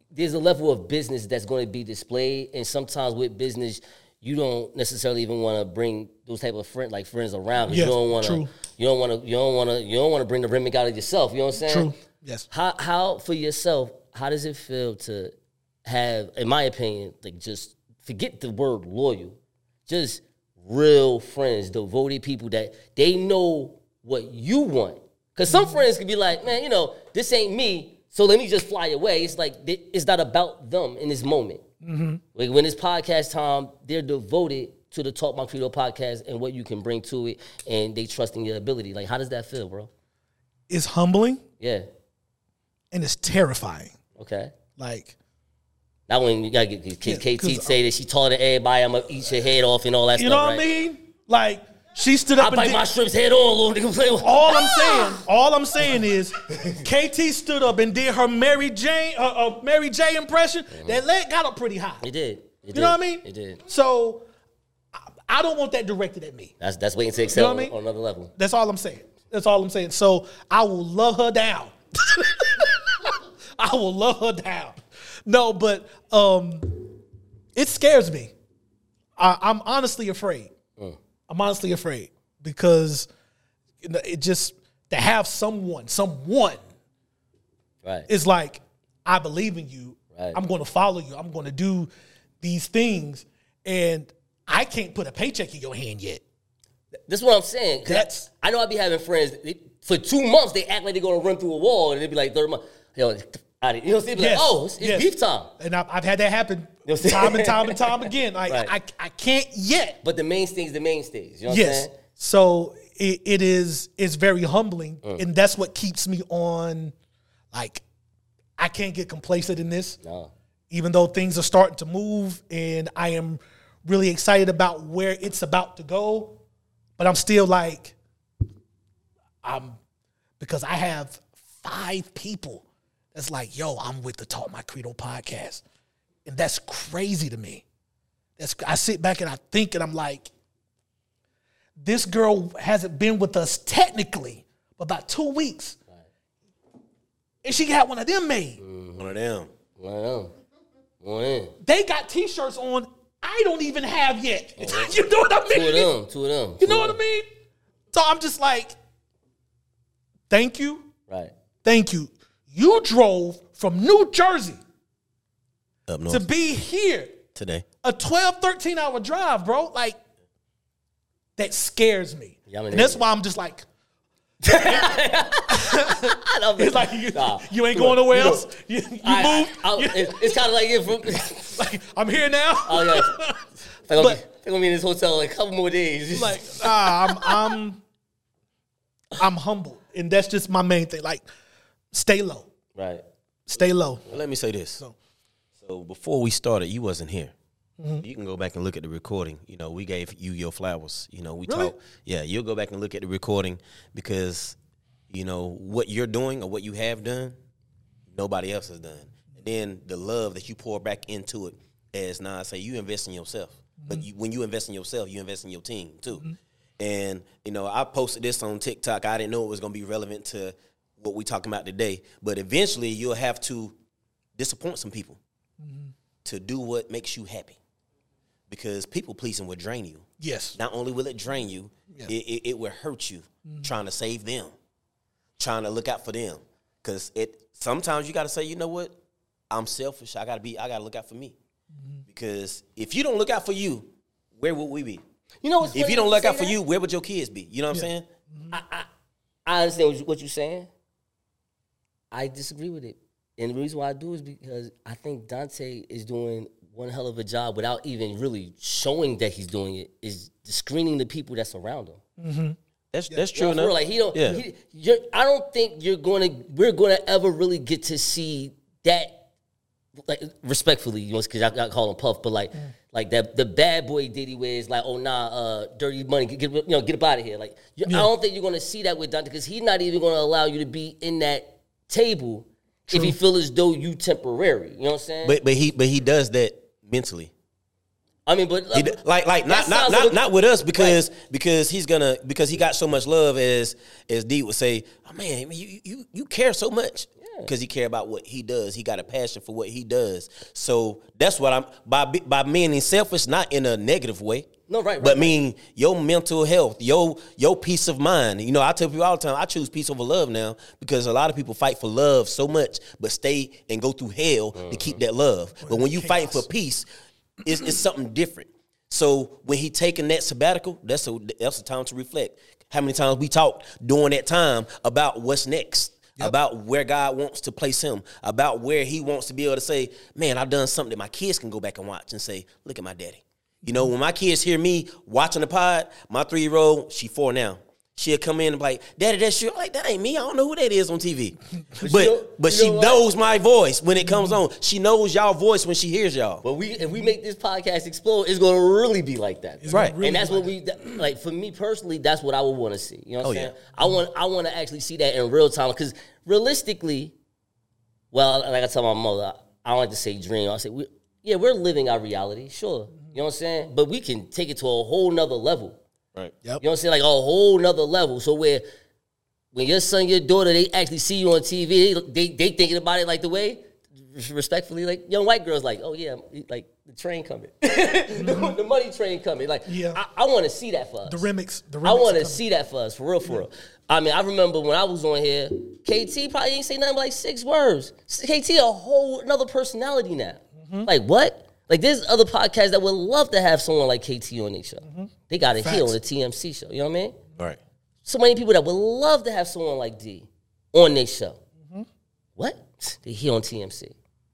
there's a level of business that's going to be displayed, and sometimes with business, you don't necessarily even want to bring those type of friend like friends around. Yes, you don't want to. You don't want to. You don't want to. You don't want to bring the remick out of yourself. You know what I'm saying? True. Yes. How how for yourself? How does it feel to have, in my opinion, like just forget the word loyal, just real friends, devoted people that they know what you want. Because some friends could be like, man, you know, this ain't me, so let me just fly away. It's like it's not about them in this moment. Mm-hmm. Like when it's podcast time, they're devoted to the Talk My Credo podcast and what you can bring to it, and they trust in your ability. Like, how does that feel, bro? It's humbling. Yeah. And it's terrifying. Okay. Like, that when you gotta get K T yeah, say that she taller than everybody, I'm gonna eat your head off and all that you stuff. know what right? I mean? Like, she stood up I and bite did, my shrimp's head all over. all I'm saying, all I'm saying is, K T stood up and did her Mary Jane, uh, uh, Mary J impression. Mm-hmm. That leg got up pretty high. It did. It you did. know what I mean? It did. So, I, I don't want that directed at me. That's that's waiting to excel you know what I mean? on another level. That's all I'm saying. That's all I'm saying. So I will love her down. I will love her down. No, but um, it scares me. I, I'm honestly afraid. Mm. I'm honestly afraid because you know, it just to have someone, someone, right, is like, I believe in you. Right. I'm going to follow you. I'm going to do these things, and I can't put a paycheck in your hand yet. This is what I'm saying. That's I, I know I be having friends they, for two months. They act like they're gonna run through a wall, and they be like third month. Yo, you know what I'm saying? Yes. Like, oh, it's, it's yes. beef time. And I've, I've had that happen you know time and time and time again. Like right. I, I can't yet. But the mainstay's the mainstays. You know what yes. I'm saying? So it, it is it's very humbling, Mm. and that's what keeps me on. Like, I can't get complacent in this. No. Even though things are starting to move, and I am really excited about where it's about to go. But I'm still like, I'm because I have five people that's like, yo, I'm with the Talk My Credo podcast. And that's crazy to me. That's I sit back and I think and I'm like, this girl hasn't been with us technically for about two weeks. Right. And she got one of them made. Mm, one of them. One of them. One of them. They got t-shirts on I don't even have yet. Oh, you know what I mean? Two of them. Two of them. You know what I mean? So I'm just like, thank you. Right. Thank you. You drove from New Jersey up north to be here today. A twelve, thirteen hour drive, bro. Like, that scares me. Yeah, I mean, and that's why I'm just like, it's like you, nah, you ain't going nowhere else. You, you I, moved. I, I, you, it's it's kind of like, it from, like I'm here now. Oh yeah, they're gonna, but, be, gonna be in this hotel like a couple more days. Like, nah, I'm, I'm, I'm humble, and that's just my main thing. Like, stay low. Right. Stay low. Well, let me say this. So, so before we started, you wasn't here. Mm-hmm. You can go back and look at the recording. You know, we gave you your flowers. You know, we really? talked. Yeah, you'll go back and look at the recording because, you know, what you're doing or what you have done, nobody else has done. And then the love that you pour back into it, as Nas say, you invest in yourself. Mm-hmm. But you, when you invest in yourself, you invest in your team too. Mm-hmm. And, you know, I posted this on TikTok. I didn't know it was going to be relevant to what we're talking about today. But eventually you'll have to disappoint some people mm-hmm. to do what makes you happy. Because people pleasing will drain you. Yes. Not only will it drain you, yeah. it, it, it will hurt you mm-hmm. trying to save them, trying to look out for them. Because it sometimes you got to say, you know what? I'm selfish. I got to be. I got to look out for me. Mm-hmm. Because if you don't look out for you, where would we be? You know, what's if you don't you look out that? for you, where would your kids be? You know what yeah. I'm saying? Mm-hmm. I, I I understand what, you, what you're saying. I disagree with it, and the reason why I do is because I think Dante is doing one hell of a job without even really showing that he's doing it, is screening the people that's around him. Mm-hmm. That's yeah. that's true you know, enough. Like he don't. Yeah. He, you're, I don't think you're going to. We're going to ever really get to see that. Like respectfully, you know, because I, I call him Puff, but like, mm. like that the bad boy Diddy where it's like, oh nah, uh, dirty money, get, get you know, get up out of here. Like, yeah. I don't think you're going to see that with Dante because he's not even going to allow you to be in that table. True. If he feel as though you temporary. You know what I'm saying? But but he but he does that mentally. I mean, but he, like like not not not, like a, not with us because right. because he's gonna because he got so much love as as D would say. Oh man, you you you care so much. because he care about what he does. He got a passion for what he does. So that's what I'm by by being selfish, not in a negative way. No, right, right. But mean your mental health, your your peace of mind. You know, I tell people all the time, I choose peace over love now because a lot of people fight for love so much, but stay and go through hell mm-hmm. to keep that love. But when you fight for peace, it's, it's something different. So when he taking that sabbatical, that's a that's a time to reflect. How many times we talked during that time about what's next, yep. about where God wants to place him, about where he wants to be able to say, man, I've done something that my kids can go back and watch and say, look at my daddy. You know, when my kids hear me watching the pod, my three-year-old, she four now. She'll come in and be like, Daddy, that's you. I'm like, that ain't me. I don't know who that is on T V. But but, you know, but she know knows my voice when it comes on. She knows y'all voice when she hears y'all. But we, if we make this podcast explode, it's going to really be like that. It's right. Really and that's what we, like, for me personally, that's what I would want to see. You know what oh, I'm saying? Yeah. I want I want to actually see that in real time. Because realistically, well, like I tell my mother, I don't like to say dream. I say, we, yeah, we're living our reality, sure. You know what I'm saying? But we can take it to a whole nother level. Right. Yep. You know what I'm saying? Like a whole nother level. So where when your son, your daughter, they actually see you on T V, they they, they thinking about it like the way, respectfully, like young white girls like, oh yeah, like the train coming. the, the money train coming. Like, yeah. I, I want to see that for us. The remix. The remix I want to see that for us, for real, for yeah. real. I mean, I remember when I was on here, K T probably ain't say nothing but like six words. K T a whole another personality now. Mm-hmm. Like what? Like, there's other podcasts that would love to have someone like K T on their show. Mm-hmm. They got it here on the T M C show. You know what I mean? Right. So many people that would love to have someone like D on their show. Mm-hmm. What? They here on T M C.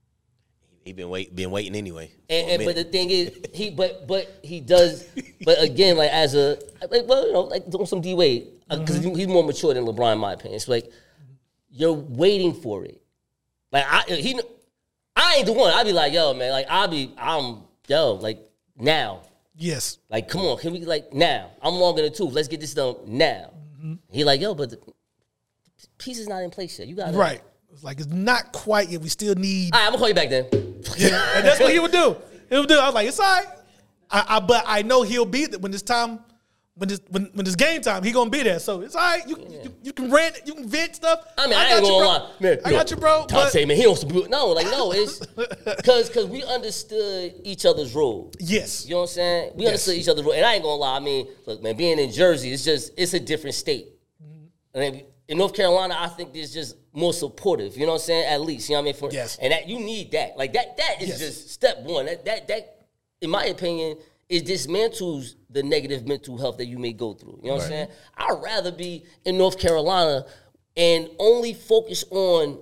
He been wait, been waiting anyway. And, and but the thing is, he but but he does. But again, like as a like, well, you know, like on some D Wade, because mm-hmm. he's more mature than LeBron, in my opinion. It's like you're waiting for it. Like I he. I ain't the one. I be like, yo, man, like, I be, I'm, yo, like, now. Yes. Like, come on, can we, like, now. I'm longer than two. Let's get this done now. Mm-hmm. He like, yo, but the piece is not in place yet. You got to. Right. It's like, it's not quite yet. We still need. All right, I'm going to call you back then. Yeah. And that's what he would do. He would do. I was like, it's all right. I, I, but I know he'll be there when it's time. When it's when when it's game time, he gonna be there. So it's all right. You yeah. you, you can rant, you can vent stuff. I mean, I, I ain't gonna lie, man. I got you, bro. Dante, man, he wants to be no, like no, it's because because we understood each other's role. Yes, you know what I'm saying. We yes. understood each other's role, and I ain't gonna lie. I mean, look, man, being in Jersey, it's just it's a different state. Mm-hmm. And in North Carolina, I think it's just more supportive. You know what I'm saying? At least, you know what I mean. For, yes, and that you need that. Like that. That is yes. just step one. That that that, in my opinion, it dismantles the negative mental health that you may go through. You know what right. I'm saying? I'd rather be in North Carolina and only focus on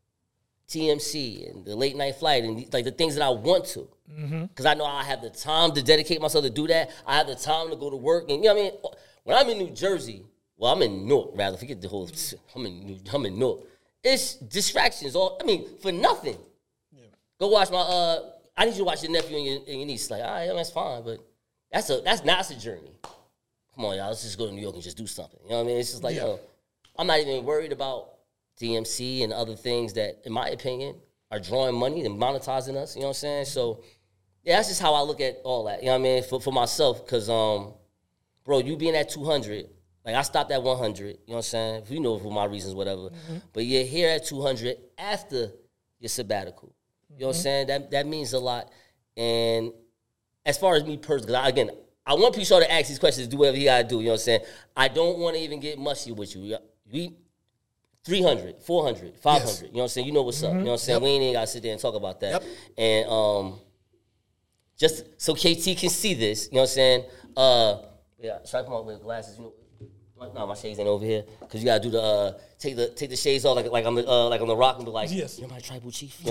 T M C and the late night flight and like the things that I want to. Because mm-hmm. I know I have the time to dedicate myself to do that. I have the time to go to work. And you know what I mean? When I'm in New Jersey, well, I'm in Newark, rather. Forget the whole, I'm in, New, I'm in Newark. It's distractions. All I mean, for nothing. Yeah. Go watch my, uh, I need you to watch your nephew and your, and your niece. Like, all right, that's fine, but that's a that's not a journey. Come on, y'all, let's just go to New York and just do something. You know what I mean? It's just like, yeah. yo, I'm not even worried about D M C and other things that, in my opinion, are drawing money and monetizing us. You know what I'm saying? So, yeah, that's just how I look at all that. You know what I mean? For for myself, because, um, bro, you being at two hundred, like, I stopped at one hundred. You know what I'm saying? You know, for my reasons, whatever. Mm-hmm. But you're here at two hundred after your sabbatical. You know what I'm saying? That that means a lot. And as far as me personally, because again, I want P. Shaw to ask these questions, do whatever he got to do. You know what I'm saying? I don't want to even get mushy with you. We three hundred, four hundred, five hundred. Yes. You know what I'm saying? You know what's up. Mm-hmm. You know what I'm saying? Yep. We ain't even got to sit there and talk about that. Yep. And um, just so K T can see this, you know what I'm saying? Uh, yeah, should I come up with glasses? You know, no, my shades ain't over here because you gotta do the uh, take the take the shades off like like I'm the uh, like on the Rock and be like, yes. You're my tribal chief.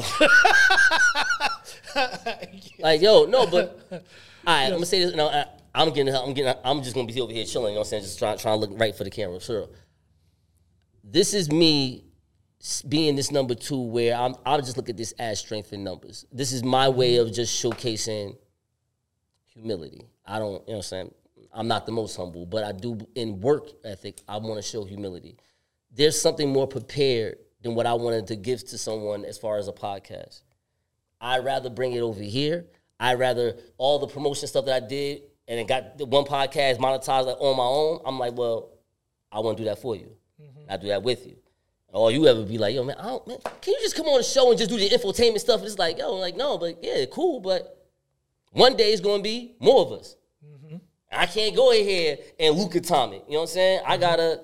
Like yo, no, but all right, yes. I'm gonna say this. No, I, I'm getting, I'm getting, I'm just gonna be over here chilling. You know what I'm saying? Just trying trying to look right for the camera. Sure. This is me being this number two, where I'm I'll just look at this as strength in numbers. This is my way of just showcasing humility. I don't, you know what I'm saying. I'm not the most humble, but I do, in work ethic, I want to show humility. There's something more prepared than what I wanted to give to someone as far as a podcast. I'd rather bring it over here. I'd rather all the promotion stuff that I did and it got the one podcast monetized like on my own. I'm like, well, I want to do that for you. Mm-hmm. I do that with you. Or you ever be like, yo, man, I don't, man, can you just come on the show and just do the infotainment stuff? It's like, yo, like, no, but yeah, cool, but one day it's going to be more of us. Mm-hmm. I can't go in here and Luke Atomic, you know what I'm saying? Mm-hmm. I got to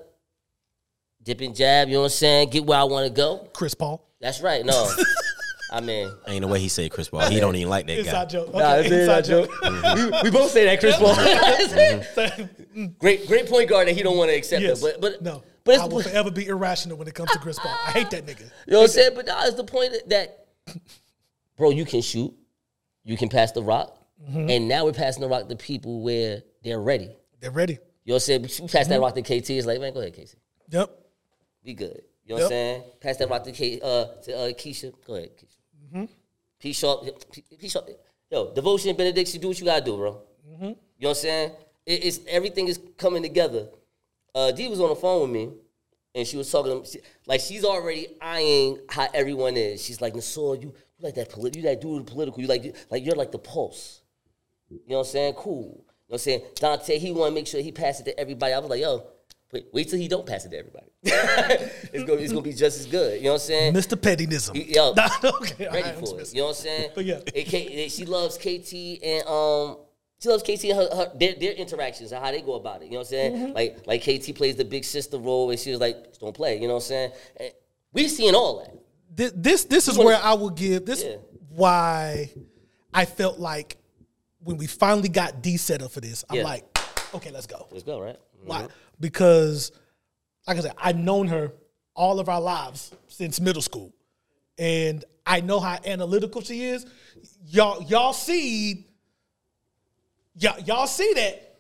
dip and jab, you know what I'm saying, get where I want to go. Chris Paul. That's right, no. I mean. Ain't no way he said Chris Paul. He don't even like that inside guy. Joke. Okay, nah, it's inside joke. Mm-hmm. we, we both say that, Chris Paul. Mm-hmm. great great point guard that he don't want to accept yes. it. But, but, no. But I will forever be irrational when it comes to Chris Paul. I hate that nigga. You know what I'm saying? But nah, it's the point that, bro, you can shoot. You can pass the rock. Mm-hmm. And now we're passing the rock to people where they're ready. They're ready. You know what I'm saying? We pass mm-hmm. that rock to K T. It's like, man, go ahead, K T. Yep. Be good. You know yep. what I'm saying? Pass that rock to, K, uh, to uh, Keisha. Go ahead, Keisha. Mm-hmm. P Sharp. P, P Sharp. Yo, devotion and benediction, do what you got to do, bro. Mm-hmm. You know what I'm saying? It, it's everything is coming together. Uh, D was on the phone with me. And she was talking to me, like she's already eyeing how everyone is. She's like, Nasor, you, you like that politi- you that dude political. You like like you're like the pulse. You know what I'm saying? Cool. You know what I'm saying? Dante, he want to make sure he pass it to everybody. I was like, yo, wait, wait till he don't pass it to everybody. it's gonna it's gonna be just as good. You know what I'm saying? Mister Pettynism. He, yo, okay, ready right, for it. You know what I'm saying? But yeah, it, K, she loves K T and um. She loves K T and her, her, their, their interactions and how they go about it. You know what I'm saying? Mm-hmm. Like like K T plays the big sister role and she was like, just don't play. You know what I'm saying? And we seeing all that. This this, this is where I will give this yeah. why I felt like when we finally got D set up for this, I'm yeah. like, okay, let's go. Let's go, right? Mm-hmm. Why? Because, like I said, I've known her all of our lives since middle school. And I know how analytical she is. Y'all, y'all see Y'all, y'all see that?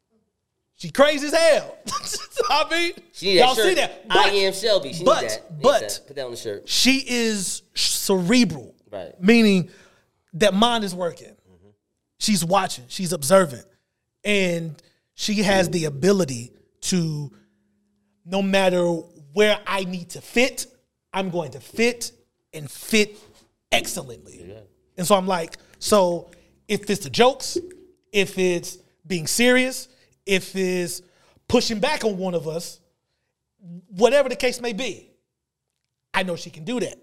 She crazy as hell. I mean, she need y'all that see that? But, I am Shelby. She but, need that. but that. Put that on the shirt. She is cerebral, right? Meaning that mind is working. Mm-hmm. She's watching. She's observant, and she has the ability to, no matter where I need to fit, I'm going to fit and fit excellently. Yeah. And so I'm like, so if it's the jokes. If it's being serious, if it's pushing back on one of us, whatever the case may be, I know she can do that.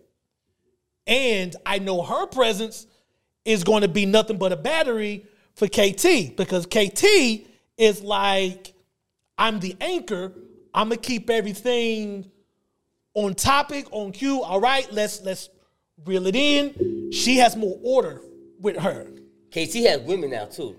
And I know her presence is going to be nothing but a battery for K T because K T is like, I'm the anchor. I'm going to keep everything on topic, on cue. All right, let's let's reel it in. She has more order with her. K T has women now, too.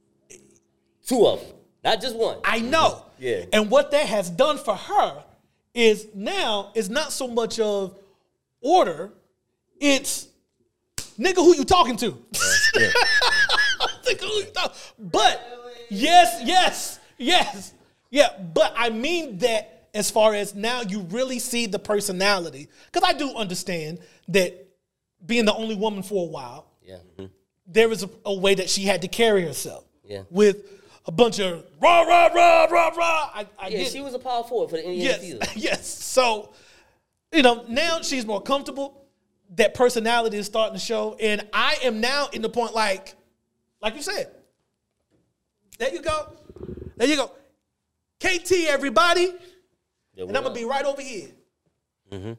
Two of them, not just one. I know. Yeah. And what that has done for her is now it's not so much of order, it's nigga who you talking to. Uh, yeah. Nigga who you talking. But yes, yes, yes. Yeah, but I mean that as far as now you really see the personality. Because I do understand that being the only woman for a while, yeah. Mm-hmm. there is a, a way that she had to carry herself. Yeah. With a bunch of rah, rah, rah, rah, rah. I, I yeah, get she was a power forward for the Indiana yes, season. Yes. So, you know, now she's more comfortable. That personality is starting to show. And I am now in the point like, like you said, there you go. There you go. K T, everybody. Yeah, and I'm going to be right over here. Mm-hmm.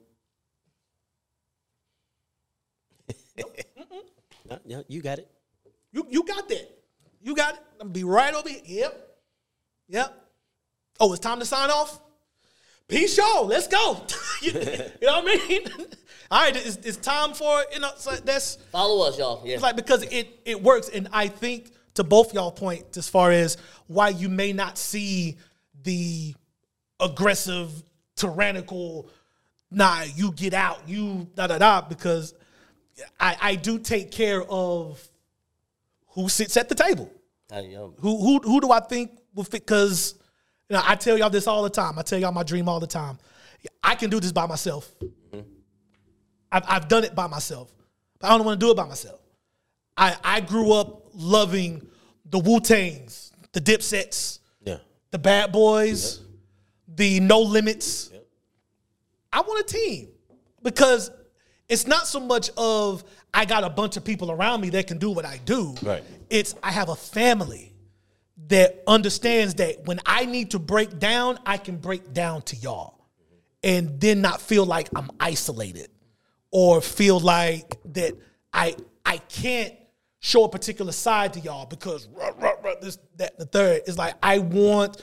no, no, you got it. You you got that. You got it. I'm going to be right over here. Yep. Yep. Oh, it's time to sign off? Peace, y'all. Let's go. you, you know what I mean? All right, it's, it's time for, you know, so that's. Follow us, y'all. Yeah. It's like, because it, it works. And I think to both y'all points as far as why you may not see the aggressive, tyrannical, nah, you get out, you da-da-da, because I, I do take care of who sits at the table. Who who who do I think will fit? Because you know, I tell y'all this all the time. I tell y'all my dream all the time. I can do this by myself. Mm-hmm. I've I've done it by myself, but I don't want to do it by myself. I I grew up loving the Wu-Tangs, the Dipsets, yeah, the Bad Boys, yep. the No Limits. Yep. I want a team because it's not so much of I got a bunch of people around me that can do what I do. Right. It's I have a family that understands that when I need to break down, I can break down to y'all. and then not feel like I'm isolated or feel like that I I can't show a particular side to y'all because rah, rah, rah, this, that, and the third. It's like I want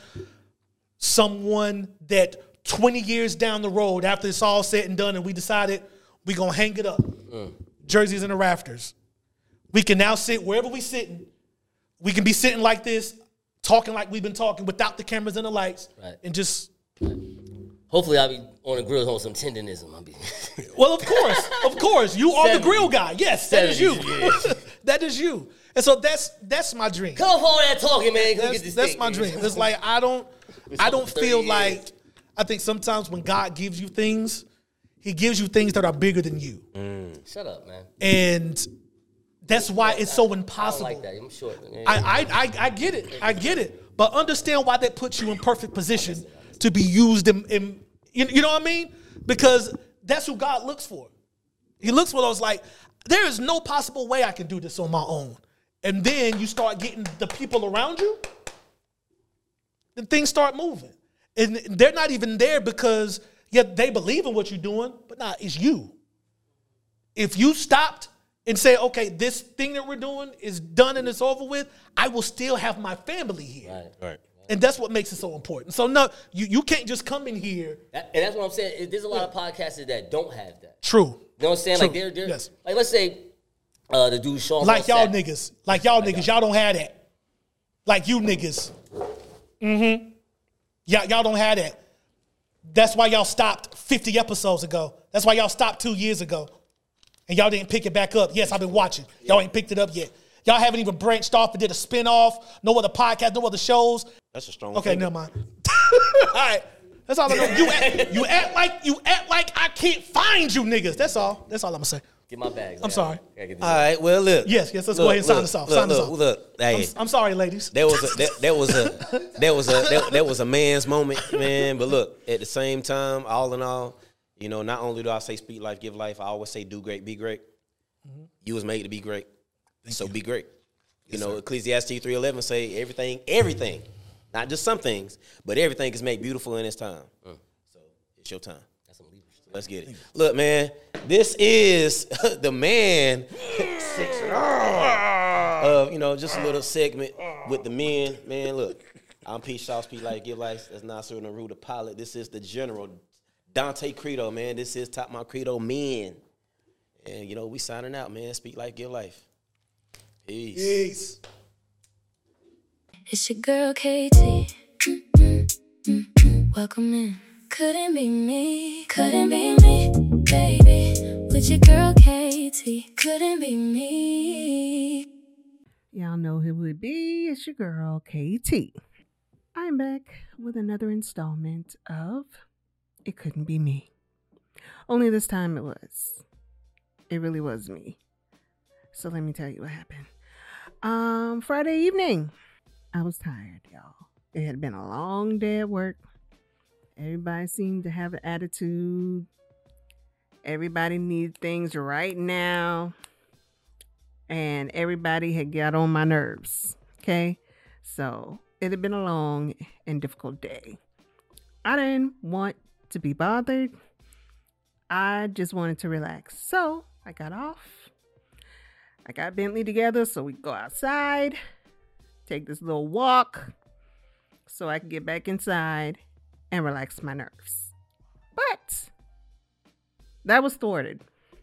someone that twenty years down the road, after it's all said and done and we decided we're going to hang it up, mm. jerseys in the rafters, we can now sit wherever we sitting. We can be sitting like this, talking like we've been talking without the cameras and the lights, right. and just... Hopefully I'll be on the grill on some tendonism. I'll be well, of course, of course. You are the grill guy. Yes, that is you. That is you. And so that's that's my dream. Come on, all that talking, man. Come that's get this that's thing. my dream. It's like I don't I don't feel like I think sometimes when God gives you things, he gives you things that are bigger than you. Mm. Shut up, man. And that's why it's so impossible. I don't like that. I'm short. Yeah, I, I I I get it. I get it. But understand why that puts you in perfect position to be used in, in you, you know what I mean? Because that's who God looks for. He looks for those like, there is no possible way I can do this on my own. And then you start getting the people around you, then things start moving. And they're not even there because, yeah, they believe in what you're doing, but nah, it's you. If you stopped and say, okay, this thing that we're doing is done and it's over with, I will still have my family here. Right, right. And that's what makes it so important. So no, you, you can't just come in here. That, and that's what I'm saying. There's a lot of podcasters that don't have that. True. You know what I'm saying? True. Like they're, they're yes. like let's say uh, the dude Sean. Like y'all Sat. niggas. Like y'all like niggas. Y'all. y'all don't have that. Like you niggas. Mm-hmm. Y'all, y'all don't have that. That's why y'all stopped fifty episodes ago. That's why y'all stopped two years ago. And y'all didn't pick it back up. Yes, I've been watching. Y'all ain't picked it up yet. Y'all haven't even branched off and did a spinoff. No other podcast, no other shows. That's a strong Okay, finger. never mind. All right. That's all I know. You act, you act like you act like I can't find you niggas. That's all. That's all I'm gonna say. Get my bags. I'm sorry. All right, well look. Yes, yes, let's look, go ahead and sign look, this off. Look, sign this look, off. Look, hey. I'm, I'm sorry, ladies. There was a there, there was a there was a there, there was a man's moment, man. But look, at the same time, all in all, you know, not only do I say speak life, give life, I always say do great, be great. Mm-hmm. You was made to be great. Thank so you. Be great. Yes, you know, sir. Ecclesiastes three eleven say everything, everything, not just some things, but everything is made beautiful in its time. Mm. So it's your time. That's some leadership. So let's get it. Look, man, this is the man section of, you know, just a little segment with the men. Man, look, I'm Pete Shaw, Speak Life, Give Life. That's Nasir Naru, the pilot. This is the general, Dante Credo, man. This is Top My Credo Men. And, you know, we signing out, man. Speak Life, Give Life. Peace. Peace. It's your girl, Katie. Mm-hmm. Welcome in. Couldn't be me. Couldn't be me, baby. With your girl, Katie. Couldn't be me. Y'all know who it would be. It's your girl, K T. I'm back with another installment of It Couldn't Be Me. Only this time it was. It really was me. So let me tell you what happened. Um, Friday evening, I was tired, y'all. It had been a long day at work. Everybody seemed to have an attitude. Everybody needed things right now. And everybody had got on my nerves. Okay? So it had been a long and difficult day. I didn't want to be bothered. I just wanted to relax. So I got off. I got Bentley together so we could go outside, take this little walk so I can get back inside and relax my nerves. But that was thwarted.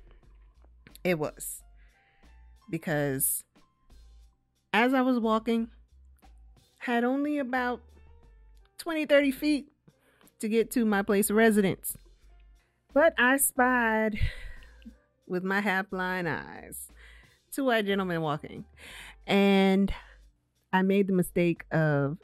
It was. Because as I was walking, had only about twenty, thirty feet to get to my place of residence. But I spied with my half-blind eyes two white gentlemen walking. And I made the mistake of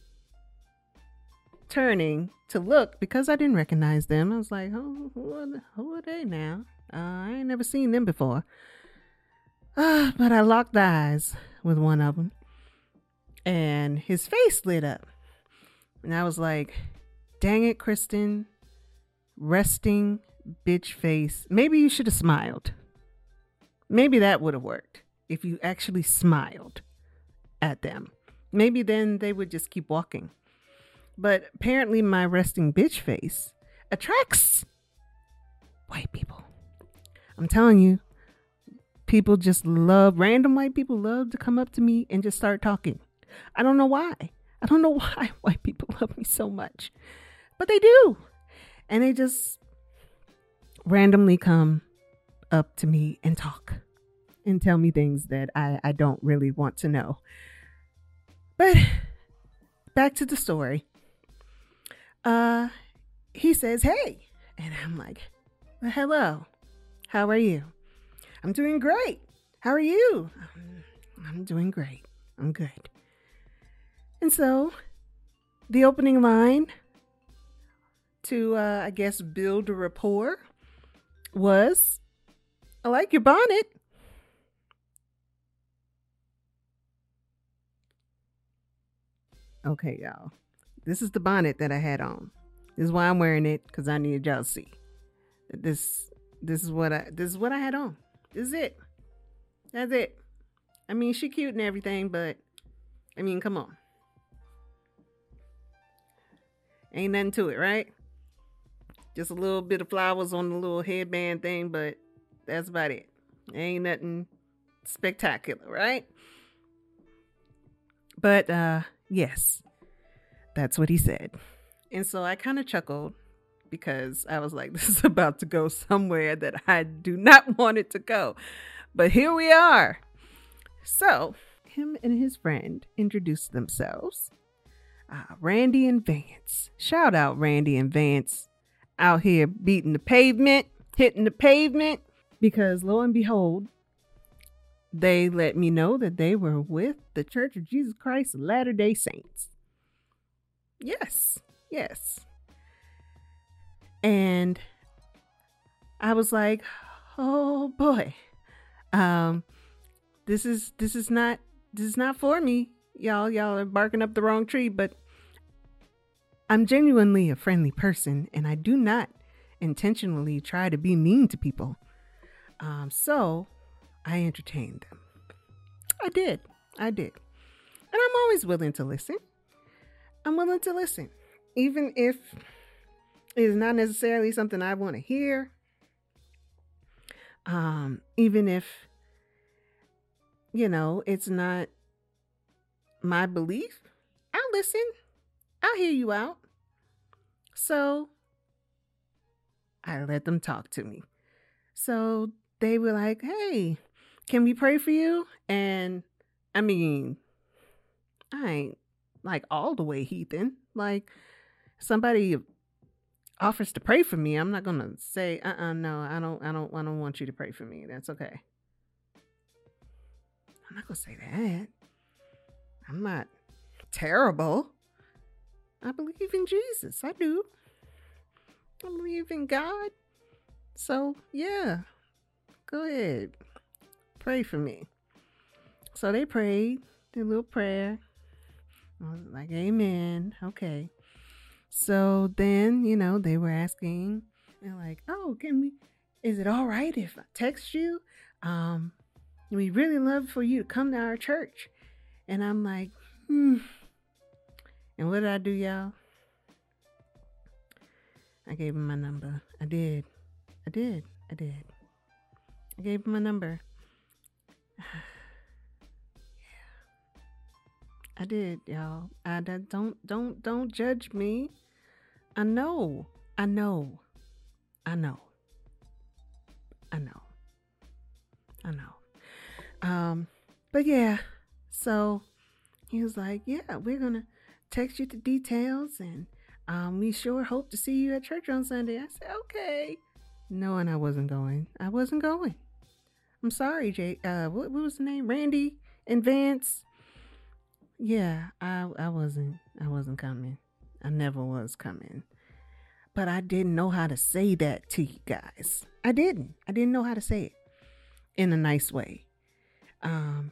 turning to look because I didn't recognize them. I was like, oh, who are, who are they now? Uh, I ain't never seen them before. Uh, but I locked eyes with one of them. And his face lit up. And I was like, dang it, Kristen. Resting bitch face. Maybe you should have smiled. Maybe that would have worked if you actually smiled at them. Maybe then they would just keep walking. But apparently my resting bitch face attracts white people. I'm telling you, people just love, random white people love to come up to me and just start talking. I don't know why. I don't know why white people love me so much, but they do. And they just randomly come up to me and talk and tell me things that I, I don't really want to know. But back to the story. Uh, he says, hey, and I'm like, well, hello, how are you? I'm doing great. How are you? I'm, I'm doing great. I'm good. And so the opening line to, uh, I guess, build a rapport was, I like your bonnet. Okay, y'all. This is the bonnet that I had on. This is why I'm wearing it, because I need y'all to see. This this is what I this is what I had on. This is it. That's it. I mean, she cute and everything, but I mean, come on. Ain't nothing to it, right? Just a little bit of flowers on the little headband thing, but that's about it. Ain't nothing spectacular, right? But uh yes, that's what he said. And so I kind of chuckled because I was like, this is about to go somewhere that I do not want it to go. But here we are. So him and his friend introduced themselves. Uh, Randy and Vance. Shout out Randy and Vance. Out here beating the pavement, hitting the pavement. Because lo and behold, they let me know that they were with the Church of Jesus Christ of Latter-day Saints. Yes, yes. And I was like, oh boy. Um, this is this is not this is not for me. Y'all, y'all are barking up the wrong tree, but I'm genuinely a friendly person and I do not intentionally try to be mean to people. Um, so I entertained them. I did. I did. And I'm always willing to listen. I'm willing to listen. Even if it is not necessarily something I want to hear. Um, even if, you know, it's not my belief. I'll listen. I'll hear you out. So I let them talk to me. So they were like, hey, can we pray for you? And I mean, I ain't like all the way heathen. Like somebody offers to pray for me, I'm not gonna say, uh-uh, no, I don't, I don't, I don't want you to pray for me. That's okay. I'm not gonna say that. I'm not terrible. I believe in Jesus. I do. I believe in God. So yeah, go ahead, pray for me. So they prayed their little prayer. I was like, amen. Okay. So then, you know, they were asking, they're like, oh, can we, is it all right if I text you? Um, we really love for you to come to our church. And I'm like, hmm. And what did I do, y'all? I gave him my number. I did. I did. I did. I gave him my number. I did, y'all. I don't don't don't judge me. I know. I know. I know. I know. I know. Um, but yeah, so he was like, yeah, we're gonna text you the details and um we sure hope to see you at church on Sunday. I said, okay. Knowing I wasn't going. I wasn't going. I'm sorry, Jay. Uh what, what was the name? Randy and Vance. Yeah, I I wasn't I wasn't coming. I never was coming. But I didn't know how to say that to you guys. I didn't. I didn't know how to say it in a nice way. Um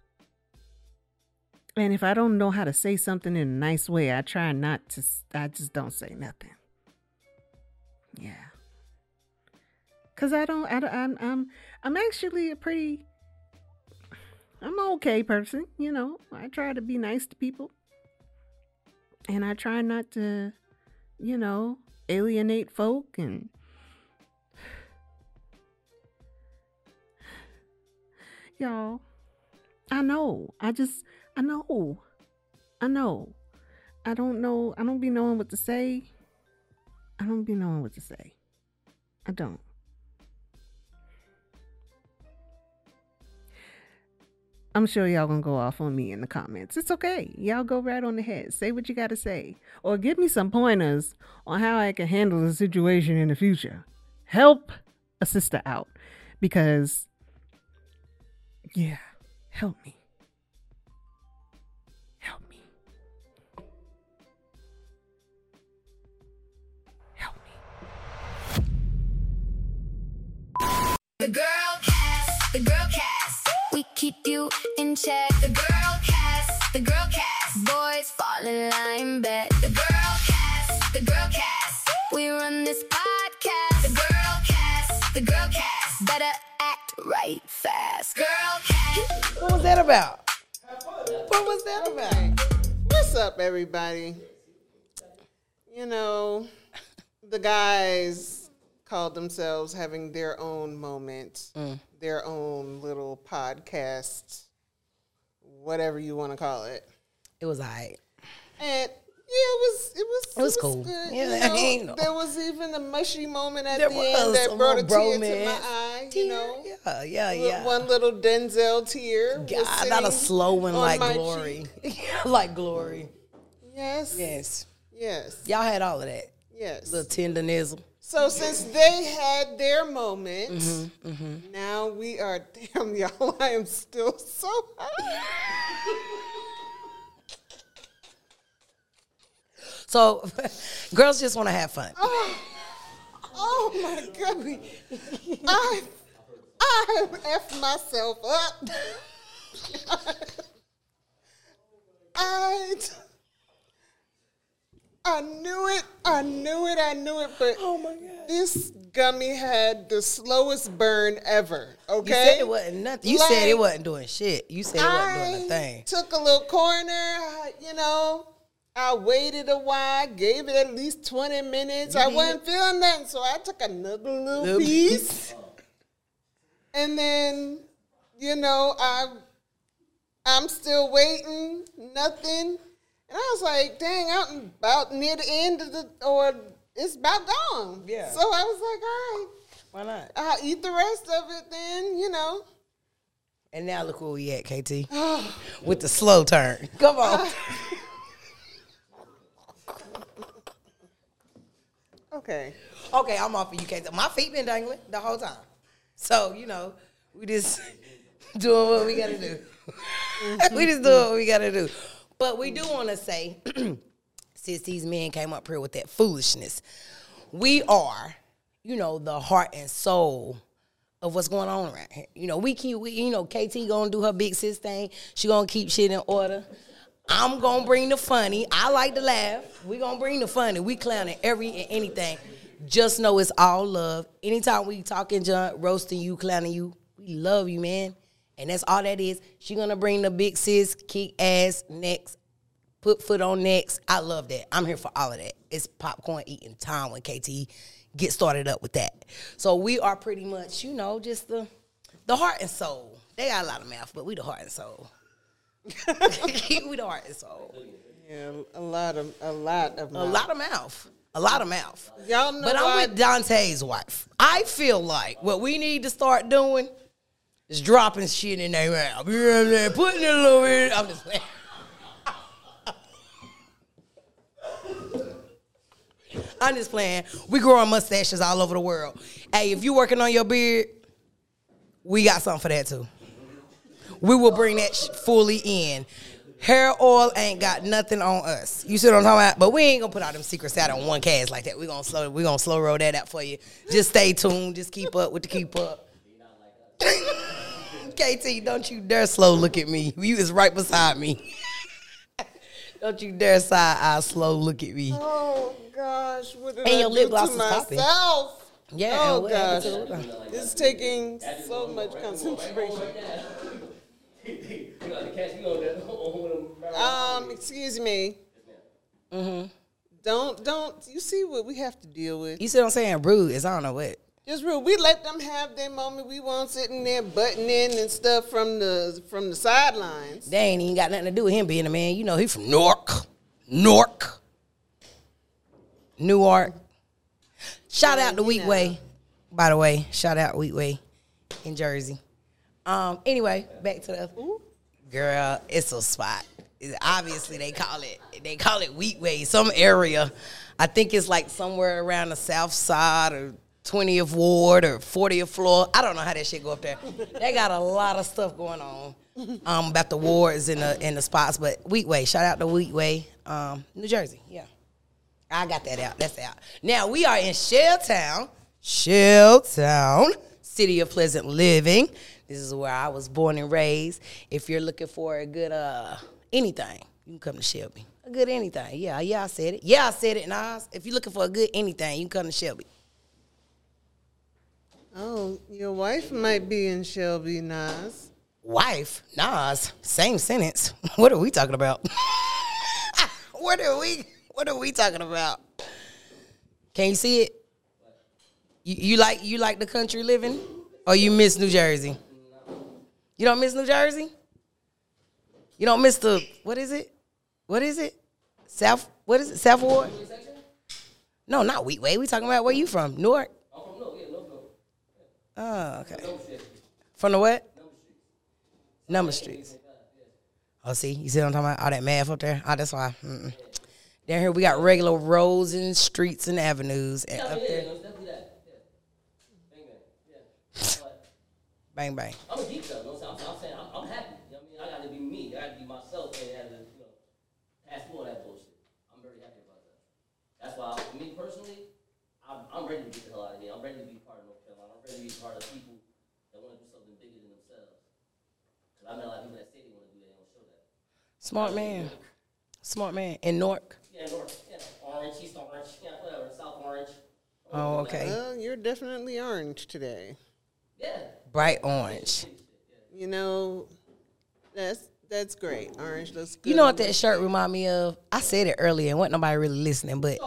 and if I don't know how to say something in a nice way, I try not to I just don't say nothing. Yeah. Cuz I don't I don't I'm I'm I'm actually a pretty I'm an okay person, you know. I try to be nice to people. And I try not to, you know, alienate folk and y'all, I know. I just, I know. I know. I don't know. I don't be knowing what to say. I don't be knowing what to say. I don't. I'm sure y'all gonna go off on me in the comments. It's okay. Y'all go right on ahead. Say what you gotta say. Or give me some pointers on how I can handle the situation in the future. Help a sister out. Because, yeah, help me. Help me. Help me. The girl cast, the girl cast. We keep you in check. The girl cast, the girl cast. Boys fall in line, bet. The girl cast, the girl cast. We run this podcast. The girl cast, the girl cast. Better act right fast. Girl cast. What was that about? What was that about? What's up, everybody? You know, the guys called themselves having their own moment, mm. their own little podcast, whatever you want to call it. It was all right. And yeah, it was it was it was, it was cool. Good. Yeah, you know, know. There was even a mushy moment at there the end that brought a tear to my eye. Tear, you know, yeah, yeah, yeah. One little Denzel tear. God, not a slow one like Glory, like Glory. Yes, yes, yes. Y'all had all of that. Yes, little tenderness. So since they had their moment, mm-hmm, mm-hmm. now we are. Damn, y'all, I am still so high. So, girls just want to have fun. Oh, oh my God. I, I effed myself up. I, I knew it. I knew it. I knew it. But oh my God. This gummy had the slowest burn ever. Okay? You said it wasn't nothing. You like, said it wasn't doing shit. You said it wasn't I doing a thing. Took a little corner, you know. I waited a while, gave it at least twenty minutes. You I did. wasn't feeling nothing, so I took another little, little piece. piece. And then, you know, I, I'm still waiting, nothing. And I was like, dang, I'm about near the end of the, or it's about gone. Yeah. So I was like, all right. Why not? I'll eat the rest of it then, you know. And now look where we at, K T. With the slow turn. Come on. Okay. Okay, I'm off of you, K T. My feet been dangling the whole time. So, you know, we just doing what we got to do. We just doing what we got to do. But we do want to say, since these men came up here with that foolishness, we are, you know, the heart and soul of what's going on around here. You know, we keep, we, you know, K T gonna do her big sis thing. She gonna keep shit in order. I'm gonna bring the funny. I like to laugh. We gonna bring the funny. We clowning every and anything. Just know it's all love. Anytime we talking junk, roasting you, clowning you, we love you, man. And that's all that is. She gonna bring the big sis, kick ass next, put foot on next. I love that. I'm here for all of that. It's popcorn eating time when K T get started up with that. So we are pretty much, you know, just the the heart and soul. They got a lot of mouth, but we the heart and soul. We the heart and soul. Yeah, a lot of a lot of mouth. A lot of mouth. A lot of mouth. Y'all know But I'm why? with Dante's wife. I feel like what we need to start doing is dropping shit in their mouth. You know what I'm saying? Putting it a little bit. I'm just saying. I'm just playing. We growing mustaches all over the world. Hey, if you working on your beard, we got something for that too. We will bring that sh- fully in. Hair oil ain't got nothing on us. You see what I'm talking about? But we ain't gonna put all them secrets out on one cast like that. We gonna slow. We gonna slow roll that out for you. Just stay tuned. Just keep up with the keep up. K T, don't you dare slow look at me. You is right beside me. Don't you dare side eye slow look at me. Oh gosh, what did And I your lip do gloss to is popping. myself? Yeah. Oh what gosh, happened to it? it's taking so much concentration. Um, excuse me. Mm-hmm. Don't, don't. You see what we have to deal with. You see what I'm saying? Rude is I don't know what. Just real. We let them have their moment. We won't sitting there butting in and stuff from the from the sidelines. They ain't even got nothing to do with him being a man. You know, he from Newark. Newark. Newark. Shout out to Wheatway. By the way, shout out Wheatway in Jersey. Um. Anyway, back to the Ooh. Girl, it's a spot. It, obviously, they call it they call it Wheatway. Some area. I think it's like somewhere around the south side or twentieth Ward or fortieth floor. I don't know how that shit go up there. They got a lot of stuff going on um, about the wards and the, and the spots. But Wheatway, shout out to Wheatway, um, New Jersey. Yeah. I got that out. That's out. Now, we are in Shelltown. Shelltown, city of pleasant living. This is where I was born and raised. If you're looking for a good uh, anything, you can come to Shelby. A good anything. Yeah, yeah, I said it. Yeah, I said it, Nas. If you're looking for a good anything, you can come to Shelby. Oh, your wife might be in Shelby, Nas. Wife? Nas. Same sentence. What are we talking about? what are we what are we talking about? Can you see it? You, you like you like the country living? Or you miss New Jersey? You don't miss New Jersey? You don't miss the what is it? What is it? South what is it? South Ward? No, not Wheatway. We talking about where you from? Newark? Oh, okay. From the what? Number Streets. Oh, see? You see what I'm talking about? All that math up there? Oh, that's why. Mm-mm. Down here, we got regular roads and streets and avenues. And up there. Bang, bang. I'm a geek, though. You know what I'm saying? I'm, saying I'm, I'm happy. You know what I mean? I got to be me. I got to be myself and have to, you know, pass through all that bullshit. I'm very happy about that. That's why, for me personally, I'm, I'm ready to get the hell out of here. I'm ready to be part of North Carolina. I'm ready to be part of people that want to do something bigger than themselves. Because I met a lot of people that say they want to do that. They don't show that. Smart man. Smart man. In Newark? Yeah, Newark. Yeah, Orange, East Orange. Yeah, whatever. South Orange. Oh, okay. Well, you're definitely orange today. Yeah. Bright orange. You know, that's that's great. Orange looks good. You know what that shirt remind me of? I said it earlier and wasn't nobody really listening, but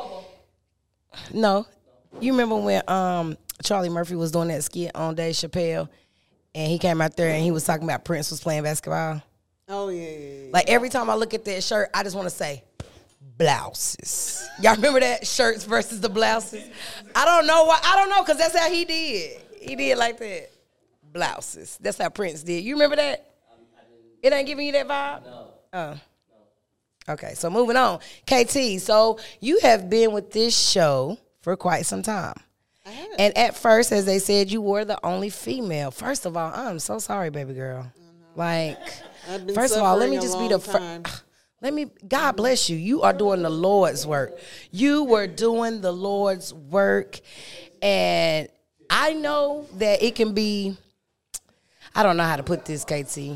no. You remember when um, Charlie Murphy was doing that skit on Dave Chappelle and he came out there and he was talking about Prince was playing basketball? Oh, yeah, yeah, yeah. Like every time I look at that shirt, I just want to say, blouses. Y'all remember that? Shirts versus the blouses? I don't know why. I don't know because that's how he did. He did like that. Blouses. That's how Prince did. You remember that? It ain't giving you that vibe? No. Oh. Okay, so moving on. K T, so you have been with this show for quite some time. I have. And at first, as they said, you were the only female. First of all, I'm so sorry, baby girl. Like, I've been first of all, let me suffering a just be the long first. Let me, God bless you. You are doing the Lord's work. You were doing the Lord's work. And I know that it can be, I don't know how to put this, K T.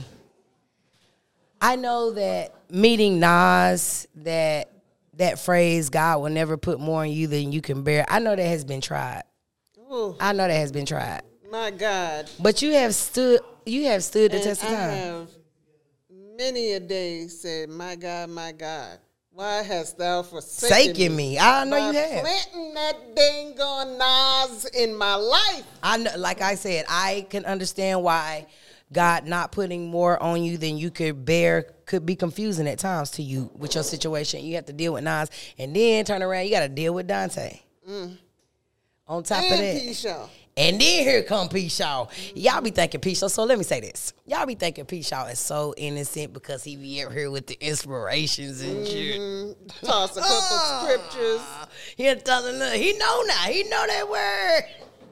I know that meeting Nas, that that phrase, God will never put more on you than you can bear, I know that has been tried. Ooh, I know that has been tried. my God. But you have stood, you have stood the And test of I time. have many a day said, my God, my God, why hast thou forsaken Forsaken me. I know by you have. planting that dang on Nas in my life? I know, like I said, I can understand why God not putting more on you than you could bear could be confusing at times to you with your situation. You have to deal with Nas, and then turn around, you got to deal with Dante. Mm. On top And of that. P-Shaw. And then here come P. Shaw. Y'all be thinking P. Shaw. So let me say this. Y'all be thinking P. Shaw is so innocent because he be up here with the inspirations and shit. Mm-hmm. Toss a couple scriptures. He doesn't know. He know now. He know that word.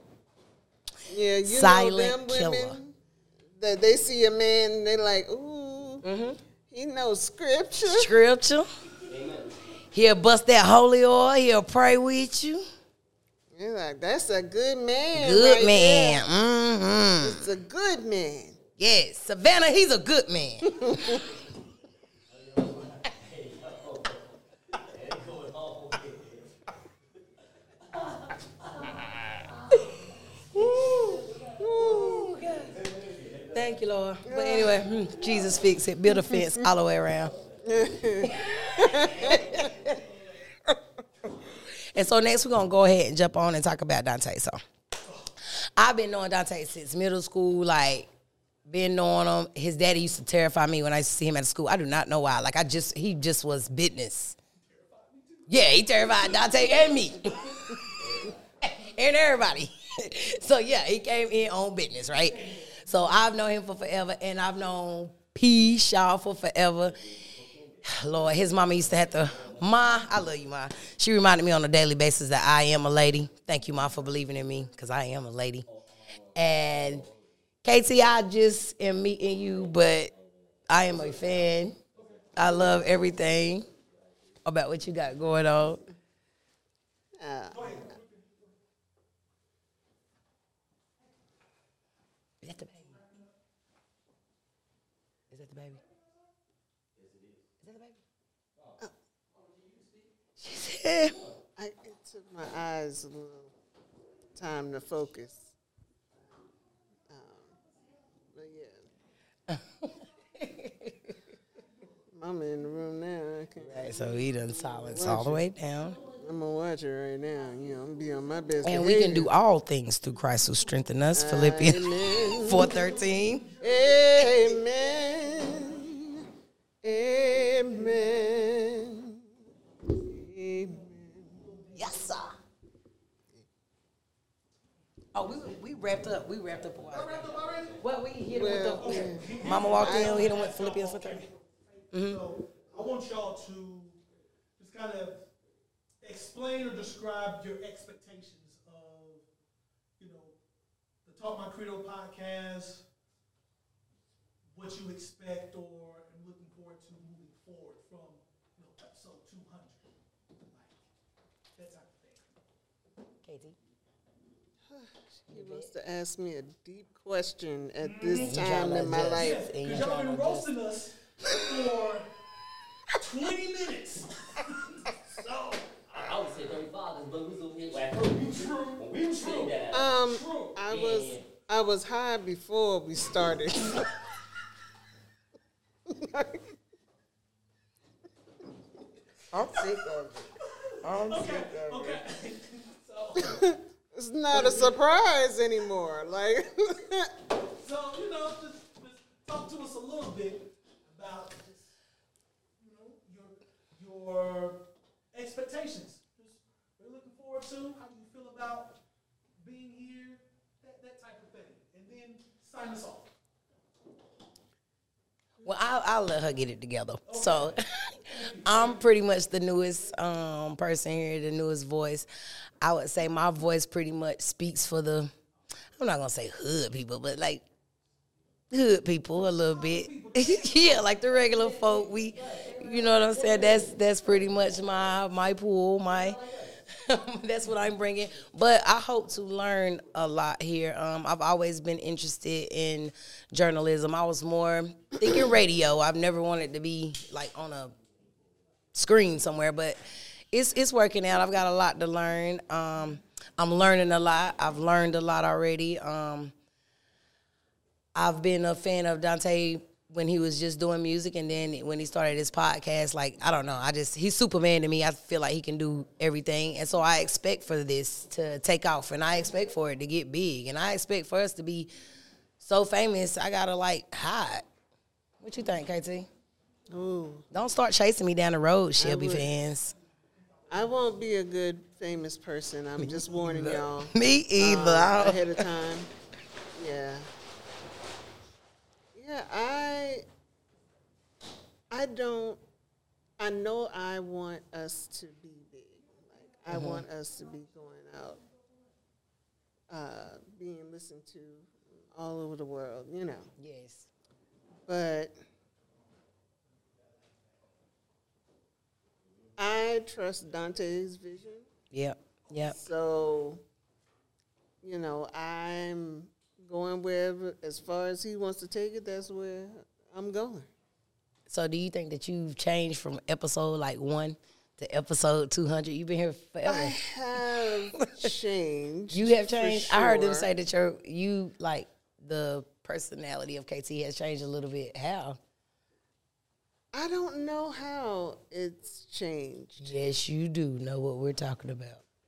Yeah, you Silent know them women killer. that they see a man and they like, ooh, Mm-hmm. he knows scripture. Scripture. He'll bust that holy oil. He'll pray with you. You're like, that's a good man. Good right man. there. Mm-hmm. It's a good man. Yes, Savannah, he's a good man. Thank you, Lord. But anyway, hmm, Jesus fix it. Build a fence all the way around. And so next we're going to go ahead and jump on and talk about Dante. So I've been knowing Dante since middle school, like, been knowing him. His daddy used to terrify me when I used to see him at school. I do not know why. Like, I just, he just was business. Yeah, he terrified Dante and me. And everybody. So, yeah, he came in on business, right? So I've known him for forever, and I've known P. Shaw for forever. Lord, his mama used to have to, Ma, I love you, Ma. She reminded me on a daily basis that I am a lady. Thank you, Ma, for believing in me, because I am a lady. And K T, I just am meeting you, but I am a fan. I love everything about what you got going on. Uh, Is that the baby? Is that the baby? Is that the baby? Oh. She said, I, it took my eyes a little time to focus. Um, but yeah. Mama in the room now. I can't right, so he done silence all the way down. I'm gonna watch it right now. You know, I'm gonna be on my best And behavior. we can do all things through Christ who strengthen us. Philippians four thirteen. Amen. Amen. Amen. Yes, sir. Oh, we we wrapped up. We wrapped up a while. Wrapped up already? Well, we hit him Well, with the. yeah. Mama walked in. We hit him with Philippians four thirteen. Mm-hmm. So I want y'all to just kind of explain or describe your expectations of, you know, the Talk My Credo podcast, what you expect or and looking forward to moving forward from, you know, episode two hundred, like that type of thing. Katie. He wants to ask me a deep question at this Mm-hmm. time in my life. Yes, because y'all been roasting us for twenty minutes. So I would say thirty-five, but we was here. Like, we were sitting down. Um, I was I was high before we started. I'm sick of it. I'm okay, sick of okay. it. So, It's not a surprise anymore. Like, so you know, just, just talk to us a little bit about just, you know, your your expectations. Just what you're looking forward to, how you feel about being here, that, that type of thing, and then sign us off. Well, I'll, I'll let her get it together. Okay. So, I'm pretty much the newest um, person here, the newest voice. I would say my voice pretty much speaks for the, I'm not going to say hood people, but like hood people a little bit. Yeah, like the regular folk. We, you know what I'm saying? That's that's pretty much my my pool, my, that's what I'm bringing. But I hope to learn a lot here. Um, I've always been interested in journalism. I was more thinking radio. I've never wanted to be like on a screen somewhere, but it's it's working out. I've got a lot to learn. Um, I'm learning a lot. I've learned a lot already. Um, I've been a fan of Dante when he was just doing music, and then when he started his podcast, like, I don't know, I just, he's Superman to me. I feel like he can do everything, and so I expect for this to take off, and I expect for it to get big, and I expect for us to be so famous, I gotta, like, hide. What you think, K T? ooh, Don't start chasing me down the road, Shelby would. fans. I won't be a good famous person. I'm just warning y'all. Me either. Uh, ahead of time. Yeah. Yeah, I I don't I know I want us to be big. Like I Mhm. want us to be going out, uh, being listened to all over the world, you know. Yes. But I trust Dante's vision. Yep. Yep. So, you know, I'm going wherever, as far as he wants to take it, that's where I'm going. So do you think that you've changed from episode like one to episode two hundred? You've been here forever. I have changed. You have changed? for I heard them sure. say that you're, you, like, the personality of K T has changed a little bit. How? I don't know how it's changed. Yes, you do know what we're talking about.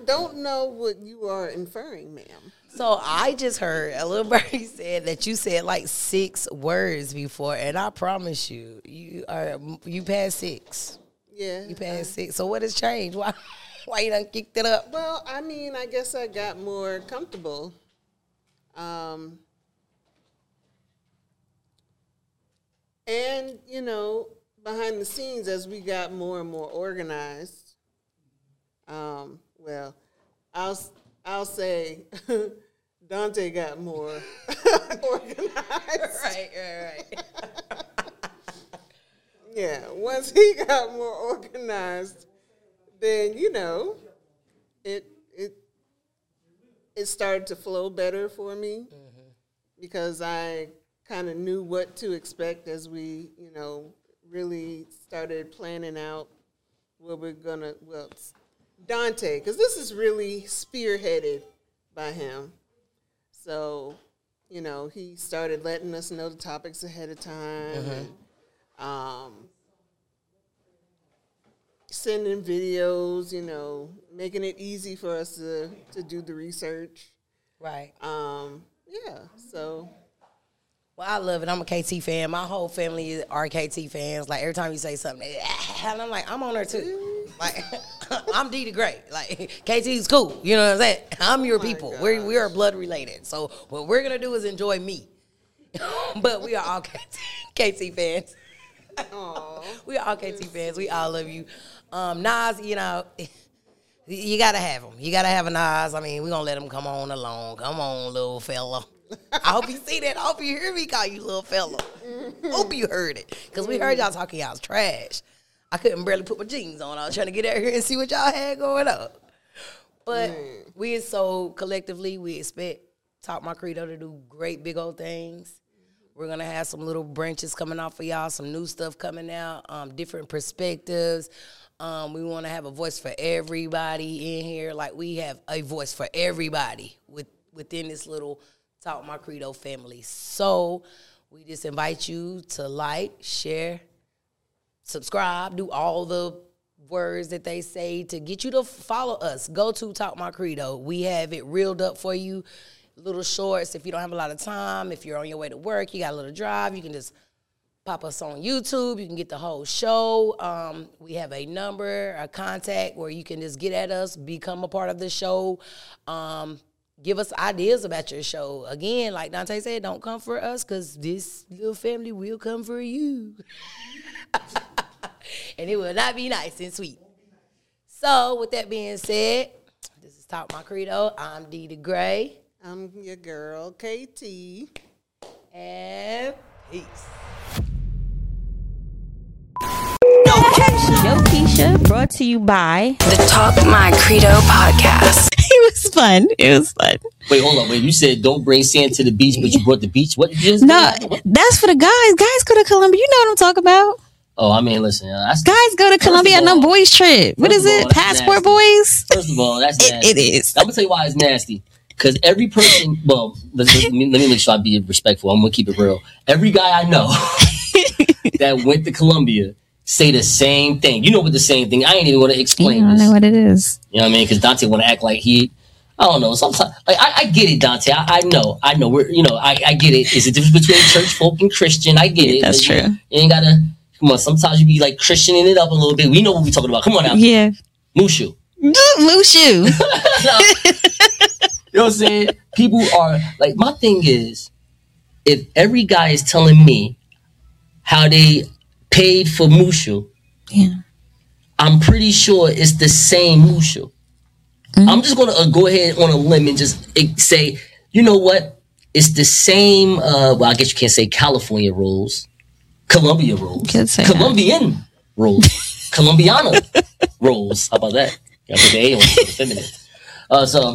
don't know what you are inferring, ma'am. So I just heard a little birdie said that you said like six words before, and I promise you, you are you passed six. Yeah, you passed six. So what has changed? Why why you done kicked it up? Well, I mean, I guess I got more comfortable. Um, and you know, behind the scenes, as we got more and more organized. Um, well, I'll I'll say Dante got more organized. Right, right, right. Yeah, once he got more organized, then you know, it it it started to flow better for me mm-hmm. because I kind of knew what to expect as we, you know, really started planning out what we're gonna well. Dante, because this is really spearheaded by him. So, you know, he started letting us know the topics ahead of time, mm-hmm. and um, sending videos, you know, making it easy for us to, to do the research. Right. Um, yeah, so. Well, I love it. I'm a K T fan. My whole family are K T fans. Like, every time you say something, they, and I'm like, I'm on there too. Like, I'm D the Great. Like, K T's cool. You know what I'm saying? I'm your oh people. We're, we are blood related. So what we're going to do is enjoy me. But we are all K T, K T fans. We are all K T fans. We all love you. Um, Nas, you know, you got to have him. You got to have a Nas. I mean, we're going to let him come on along. Come on, little fella. I hope you see that. I hope you hear me call you little fella. Hope you heard it. Because we heard y'all talking y'all's trash. I couldn't barely put my jeans on. I was trying to get out here and see what y'all had going on. But mm. we so collectively, we expect Talk My Credo to do great big old things. We're going to have some little branches coming out for y'all, some new stuff coming out, um, different perspectives. Um, we want to have a voice for everybody in here. Like, we have a voice for everybody with, within this little Talk My Credo family. So we just invite you to like, share, subscribe, do all the words that they say to get you to follow us. Go to Talk My Credo. We have it reeled up for you. Little shorts. If you don't have a lot of time, if you're on your way to work, you got a little drive, you can just pop us on YouTube. You can get the whole show. Um, we have a number, a contact where you can just get at us, become a part of the show. Um, Give us ideas about your show. Again, like Dante said, don't come for us because this little family will come for you. And it will not be nice and sweet. So, with that being said, this is Talk My Credo. I'm D the Gray. I'm your girl, K T. And peace. Yo, Keisha, brought to you by the Talk My Credo podcast. It was fun. It was fun. Wait, hold on. Wait, you said don't bring sand to the beach, but you brought the beach. What? You just no, what? That's for the guys. Guys go to Columbia. You know what I'm talking about. Oh, I mean, listen. That's, guys go to Columbia on no boys trip. What is it? All, Passport boys? First of all, that's nasty. It, it is. I'm going to tell you why it's nasty. Because every person, well, let, let, me, let me make sure I be respectful. I'm going to keep it real. Every guy I know that went to Columbia say the same thing. You know what the same thing. I ain't even going to explain I don't this. know what it is. You know what I mean? Because Dante want to act like he, I don't know. Sometimes, like I, I get it, Dante. I, I know. I know. We're, you know, I, I get it. It's a difference between church folk and Christian. I get it. That's you, true. You ain't got to, come on. Sometimes you be like Christianing it up a little bit. We know what we're talking about. Come on now. Yeah. Mushu. Mushu. No. You know what I'm saying? People are like, my thing is, if every guy is telling me how they paid for Mushu, yeah, I'm pretty sure it's the same Mushu. Mm-hmm. I'm just gonna uh, go ahead on a limb and just uh, say, you know what? It's the same. Uh, well, I guess you can't say California rolls, Columbia rolls, Colombian that. rolls, Colombiano rolls. How about that? You gotta put the A on it for the feminine. Uh, so.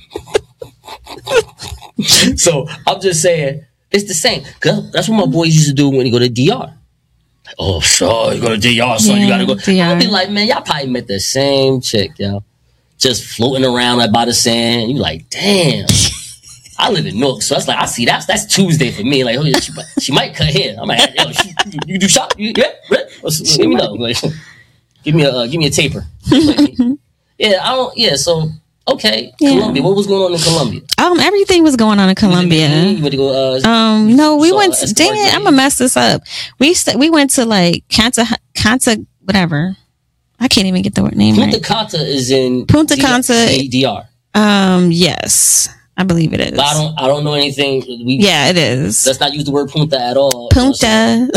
So I'm just saying it's the same. Cause that's what my boys used to do when you go to D R. Like, oh, so you go to D R, so yeah, you gotta go. D R. I'd be like, man, y'all probably met the same chick, yo, just floating around like by the sand. You like, damn. I live in Newark, so that's like I see that's that's Tuesday for me. Like, oh yeah, she, she might cut hair. I'm like, yo, she, you, you do shop? You, yeah, let me know. Like, give me a uh, give me a taper. Like, yeah, I don't. Yeah, so. Okay, Yeah. Colombia. What was going on in Colombia? Um, everything was going on in Colombia. You went to go. Uh, Um, no, we saw went. To, Escobar dang it, Day. I'm gonna mess this up. We st- we went to like Canta Canta whatever. I can't even get the word name Punta right. Cana is in Punta D- Cana. D R. Um, yes, I believe it is. But I don't. I don't know anything. We, Yeah, it is. Let's not use the word punta at all. Punta.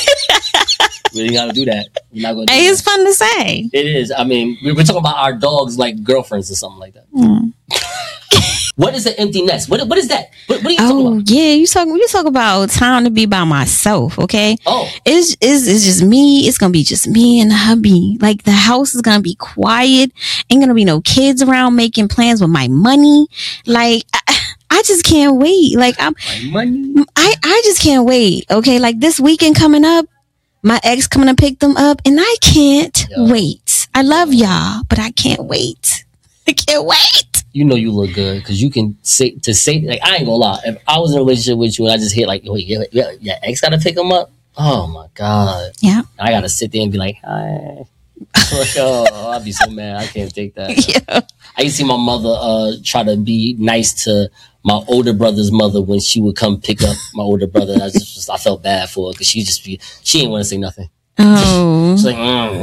We ain't gotta do that. We're not gonna. Do Hey, that. it's fun to say. It is. I mean, we we're talking about our dogs like girlfriends or something like that. Mm. What is an empty nest? What What is that? What, what are you talking Oh about? yeah, you talk. You talk about time to be by myself. Okay. Oh, It's, it's it's just me. It's gonna be just me and the hubby. Like the house is gonna be quiet. Ain't gonna be no kids around making plans with my money. Like I, I just can't wait. Like I'm. my money. I I just can't wait. Okay. Like this weekend coming up, my ex coming to pick them up, and I can't Yeah. wait. I love y'all, but I can't wait. I can't wait. You know you look good because you can say to say like I ain't gonna lie. If I was in a relationship with you and I just hit like, wait, yeah, yeah, yeah, ex gotta pick him up. Oh my god. Yeah. I gotta sit there and be like, hi. Like, oh, I'd be so mad. I can't take that. Yeah. I used to see my mother uh, try to be nice to my older brother's mother when she would come pick up my older brother. I just I felt bad for her because she just be she didn't want to say nothing. Oh. She's like,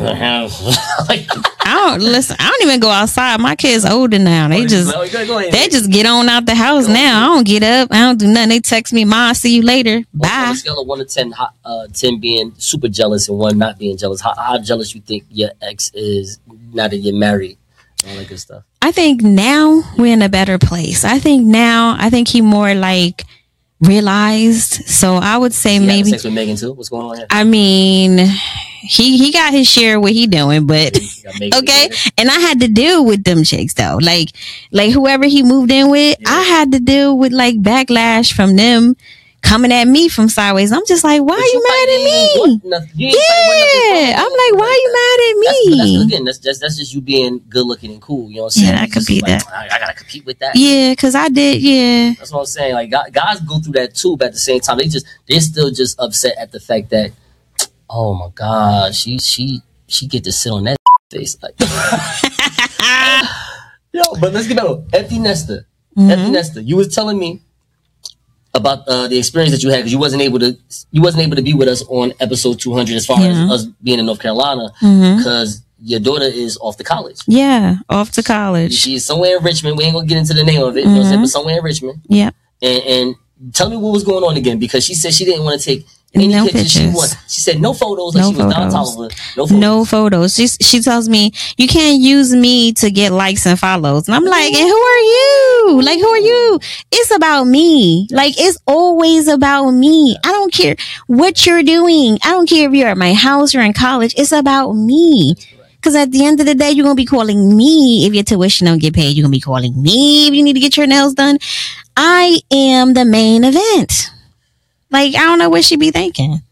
mm, like I don't listen. I don't even go outside. My kids older now. They just go, go ahead. they just get on out the house now. I don't get up. I don't do nothing. They text me, "Mom, see you later. On Bye." a scale of one to ten, how- uh, ten being super jealous and one not being jealous, how, how jealous you think your ex is now that you're married? All that good stuff. I think now we're in a better place. I think now I think he more like realized. So I would say You having maybe. sex with Megan too? What's going on here? I mean, he he got his share of what he doing, but You got Megan okay. together? And I had to deal with them chicks though. Like like whoever he moved in with, I had to deal with like backlash from them coming at me from sideways. I'm just like, why But are you mad at me? What? Nothing. You ain't fighting with nothing Yeah, from I'm them. like, why are you mad at That's, but that's, me? again, that's just that's just you being good looking and cool. You know what I'm saying? Yeah, that You could just be like, that. I, I gotta compete with that. Yeah, cause I did. Yeah, That's what I'm saying. Like guys, guys go through that too, but at the same time, they just they're still just upset at the fact that, oh my god, she she she get to sit on that face. Like, yo, but let's get back to empty nester. Mm-hmm. Empty nester. You was telling me about uh, the experience that you had because you wasn't able to you wasn't able to be with us on episode two hundred as far Yeah. as us being in North Carolina Mhm. because your daughter is off to college. yeah. Off to college. She's somewhere in Richmond. We ain't gonna get into the name of it, you know what I'm saying? But somewhere in Richmond. Yeah. And, and tell me what was going on again because she said she didn't want to take any No pictures. She pictures. want, She said no photos. Like No she was Don photos. Tolliver. No photos. No photos. She she tells me you can't use me to get likes and follows, and I'm like, and who are you? Like, who are you? It's about me. Like, it's always about me. I don't care what you're doing. I don't care if you're at my house or in college. It's about me. Because at the end of the day, you're gonna be calling me if your tuition don't get paid. You're gonna be calling me if you need to get your nails done. I am the main event. Like, I don't know what she be thinking.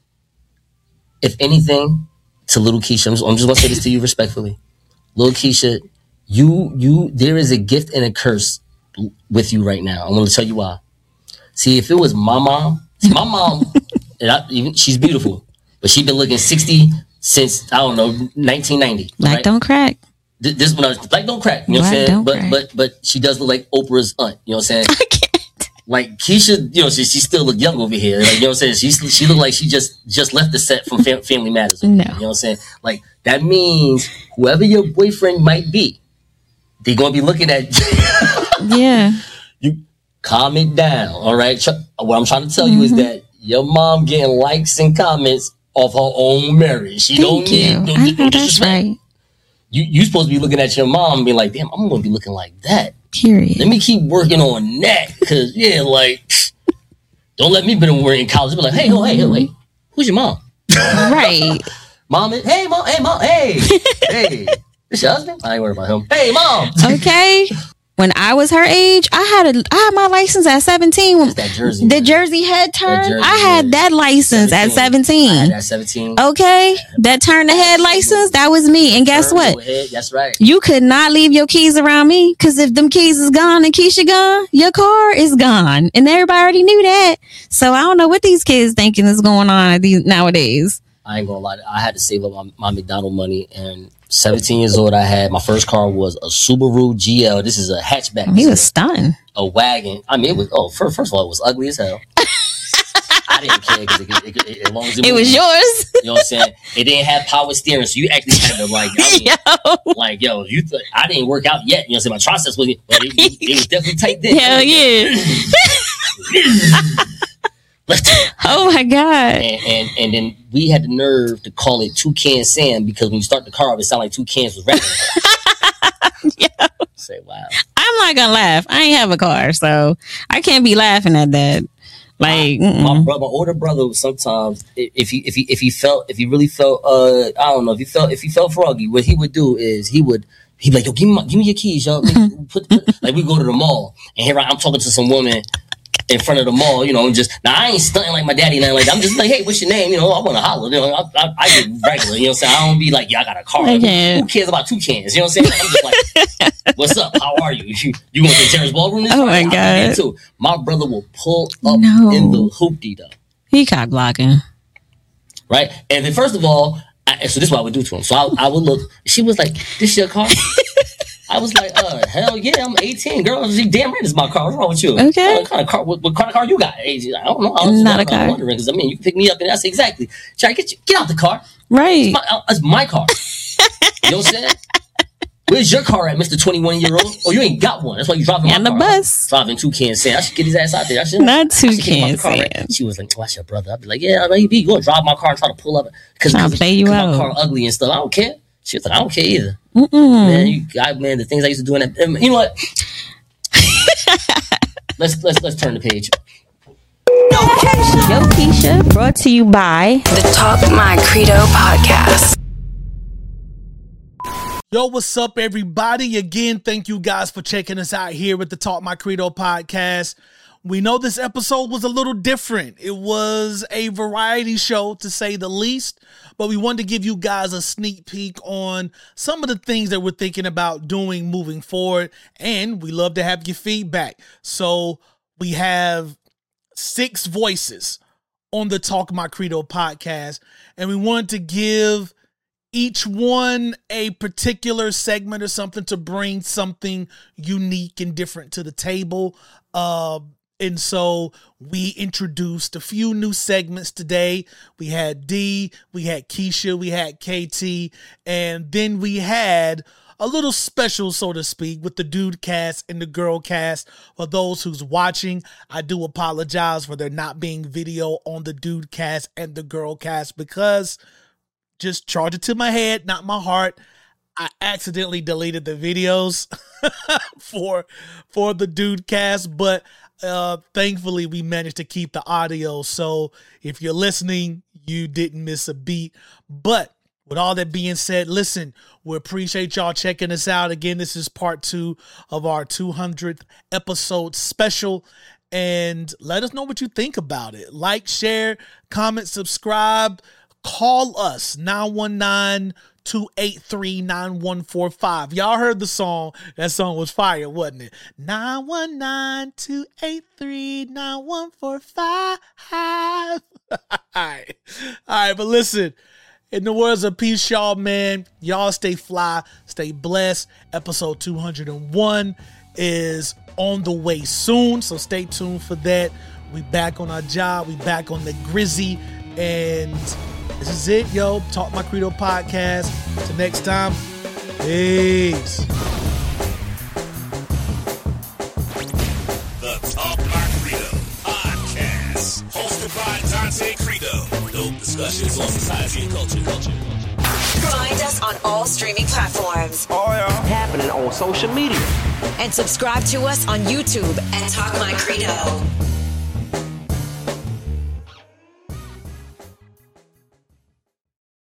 If anything, to little Keisha, I'm just, I'm just gonna say this to you respectfully, little Keisha, you you there is a gift and a curse with you right now. I'm gonna tell you why. See, if it was my mom, see, my mom, and I, even she's beautiful, but she's been looking sixty since I don't know nineteen ninety. Black right? don't crack. Th- This when I was black don't crack. You know what I'm Black saying? don't But crack. but but she does look like Oprah's aunt. You know what I'm saying? I can't. Like Keisha, you know, she, she still look young over here. Like, you know what I'm saying? She she looked like she just just left the set from Fam- Family Matters. No. You know what I'm saying? Like that means whoever your boyfriend might be, they're gonna be looking at Yeah. you. Calm it down, all right? Ch- What I'm trying to tell you is Mm-hmm. that your mom getting likes and comments off her own merit. She don't Thank you. need no, I no know that's disrespect. right. You you supposed to be looking at your mom and be like, damn, I'm gonna be looking like that. Period. Let me keep working on that, cause yeah, like, don't let me be in college. Be like, hey, oh, hey, hey, wait, who's your mom? Right. Mom, is, hey, mom, hey, mom, hey, hey, this your husband? I ain't worried about him. Hey, mom. Okay. When I was her age, I had a I had my license at seventeen. When That Jersey. the man. Jersey head turn, Jersey, I had yeah. that license at seventeen. I had seventeen. that seventeen. Okay, that turn the head license, that was me. And guess Turn what? your head, That's right. You could not leave your keys around me because if them keys is gone and Keisha gone, your car is gone, and everybody already knew that. So I don't know what these kids thinking is going on at these nowadays. I ain't gonna lie. I had to save up my, my McDonald money, and seventeen years old, I had my first car was a Subaru G L. This is a hatchback. He was stunned. A wagon. I mean, it was. Oh, first, first of all, it was ugly as hell. I didn't care because it, it, it, as long as it, it was yours. You know what I'm saying? It didn't have power steering, so you actually had to like, I mean, yo. like, yo, you. Th- I didn't work out yet. You know what I'm saying? My triceps was, but it, it, it was definitely tight then. Hell yeah. Oh my god! And, and and then we had the nerve to call it Toucan Sam because when you start the car up, it sounded like two cans was rapping. Yo. Say wow. I'm not gonna laugh. I ain't have a car, so I can't be laughing at that. Like my, my brother, my older brother, sometimes if he if he if he felt if he really felt uh I don't know if he felt if he felt froggy, what he would do is he would he'd be like, yo, give me my, give me your keys, yo. Put, put, like we go to the mall and here I, I'm talking to some woman in front of the mall, you know, and just now I ain't stunting like my daddy now. Like I'm just like, hey, what's your name? You know, I want to holler. You know, I, I, I get regular. You know what I'm saying? I don't be like, yeah, I got a car. Like, who cares about two cans? You know what I'm saying? I'm just like, what's up? How are you? You, you want to Terrace Ballroom? This oh my I'll god! Too. My brother will pull up no. in the hoopty though. He cock blocking, right? And then first of all, I, so this is what I would do to him. So I, I would look. She was like, "This your car?" I was like, uh, hell yeah, I'm eighteen, girl. Damn right, it's my car. What's wrong with you? Okay. What kind of car? What, what kind of car you got? I don't know. I was Not just, a car. wondering because I mean, you can pick me up and I say exactly. Try to get you get out the car. Right. It's my, it's my car. You know what I'm saying? Where's your car at, Mister twenty-one year old? Oh, you ain't got one. That's why you driving on my the car. bus. Driving two cans sand. I should get his ass out there. I should not two cans sand. Right? She was like, "What's your brother?" I'd be like, "Yeah, maybe you gonna drive my car and try to pull up because play you out. My car ugly and stuff. I don't care." She was like, "I don't care either." Mm-mm. Man, you God, man, the things I used to do in that. You know what? let's let's let's turn the page. Yo, Keisha, brought to you by the Talk My Credo podcast. Yo, what's up, everybody? Again, thank you guys for checking us out here with the Talk My Credo podcast. We know this episode was a little different. It was a variety show, to say the least, but we wanted to give you guys a sneak peek on some of the things that we're thinking about doing moving forward, and we love to have your feedback. So we have six voices on the Talk My Credo podcast, and we wanted to give each one a particular segment or something to bring something unique and different to the table. Uh, and so we introduced a few new segments today. We had D, we had Keisha, we had K T, and then we had a little special, so to speak, with the dude cast and the girl cast. For those who's watching, I do apologize for there not being video on the dude cast and the girl cast because just charge it to my head, not my heart. I accidentally deleted the videos for for the dude cast, but uh, thankfully we managed to keep the audio. So if you're listening, you didn't miss a beat. But with all that being said, listen, we appreciate y'all checking us out. Again, this is part two of our two hundredth episode special. And let us know what you think about it. Like, share, comment, subscribe. Call us, nine one nine, two eight three, nine one four five. Y'all heard the song. That song was fire, wasn't it? nine one nine, two eight three, nine one four five. All right. All right, but listen, in the words of peace, y'all, man, y'all stay fly, stay blessed. Episode two hundred one is on the way soon, so stay tuned for that. We back on our job. We back on the Grizzy, and this is it, yo. Talk My Credo podcast. Till next time, peace. The Talk My Credo podcast, hosted by Dante Credo. Dope discussions on society and culture. culture. Find us on all streaming platforms. Oh, yeah. Happening on social media. And subscribe to us on YouTube at Talk My Credo.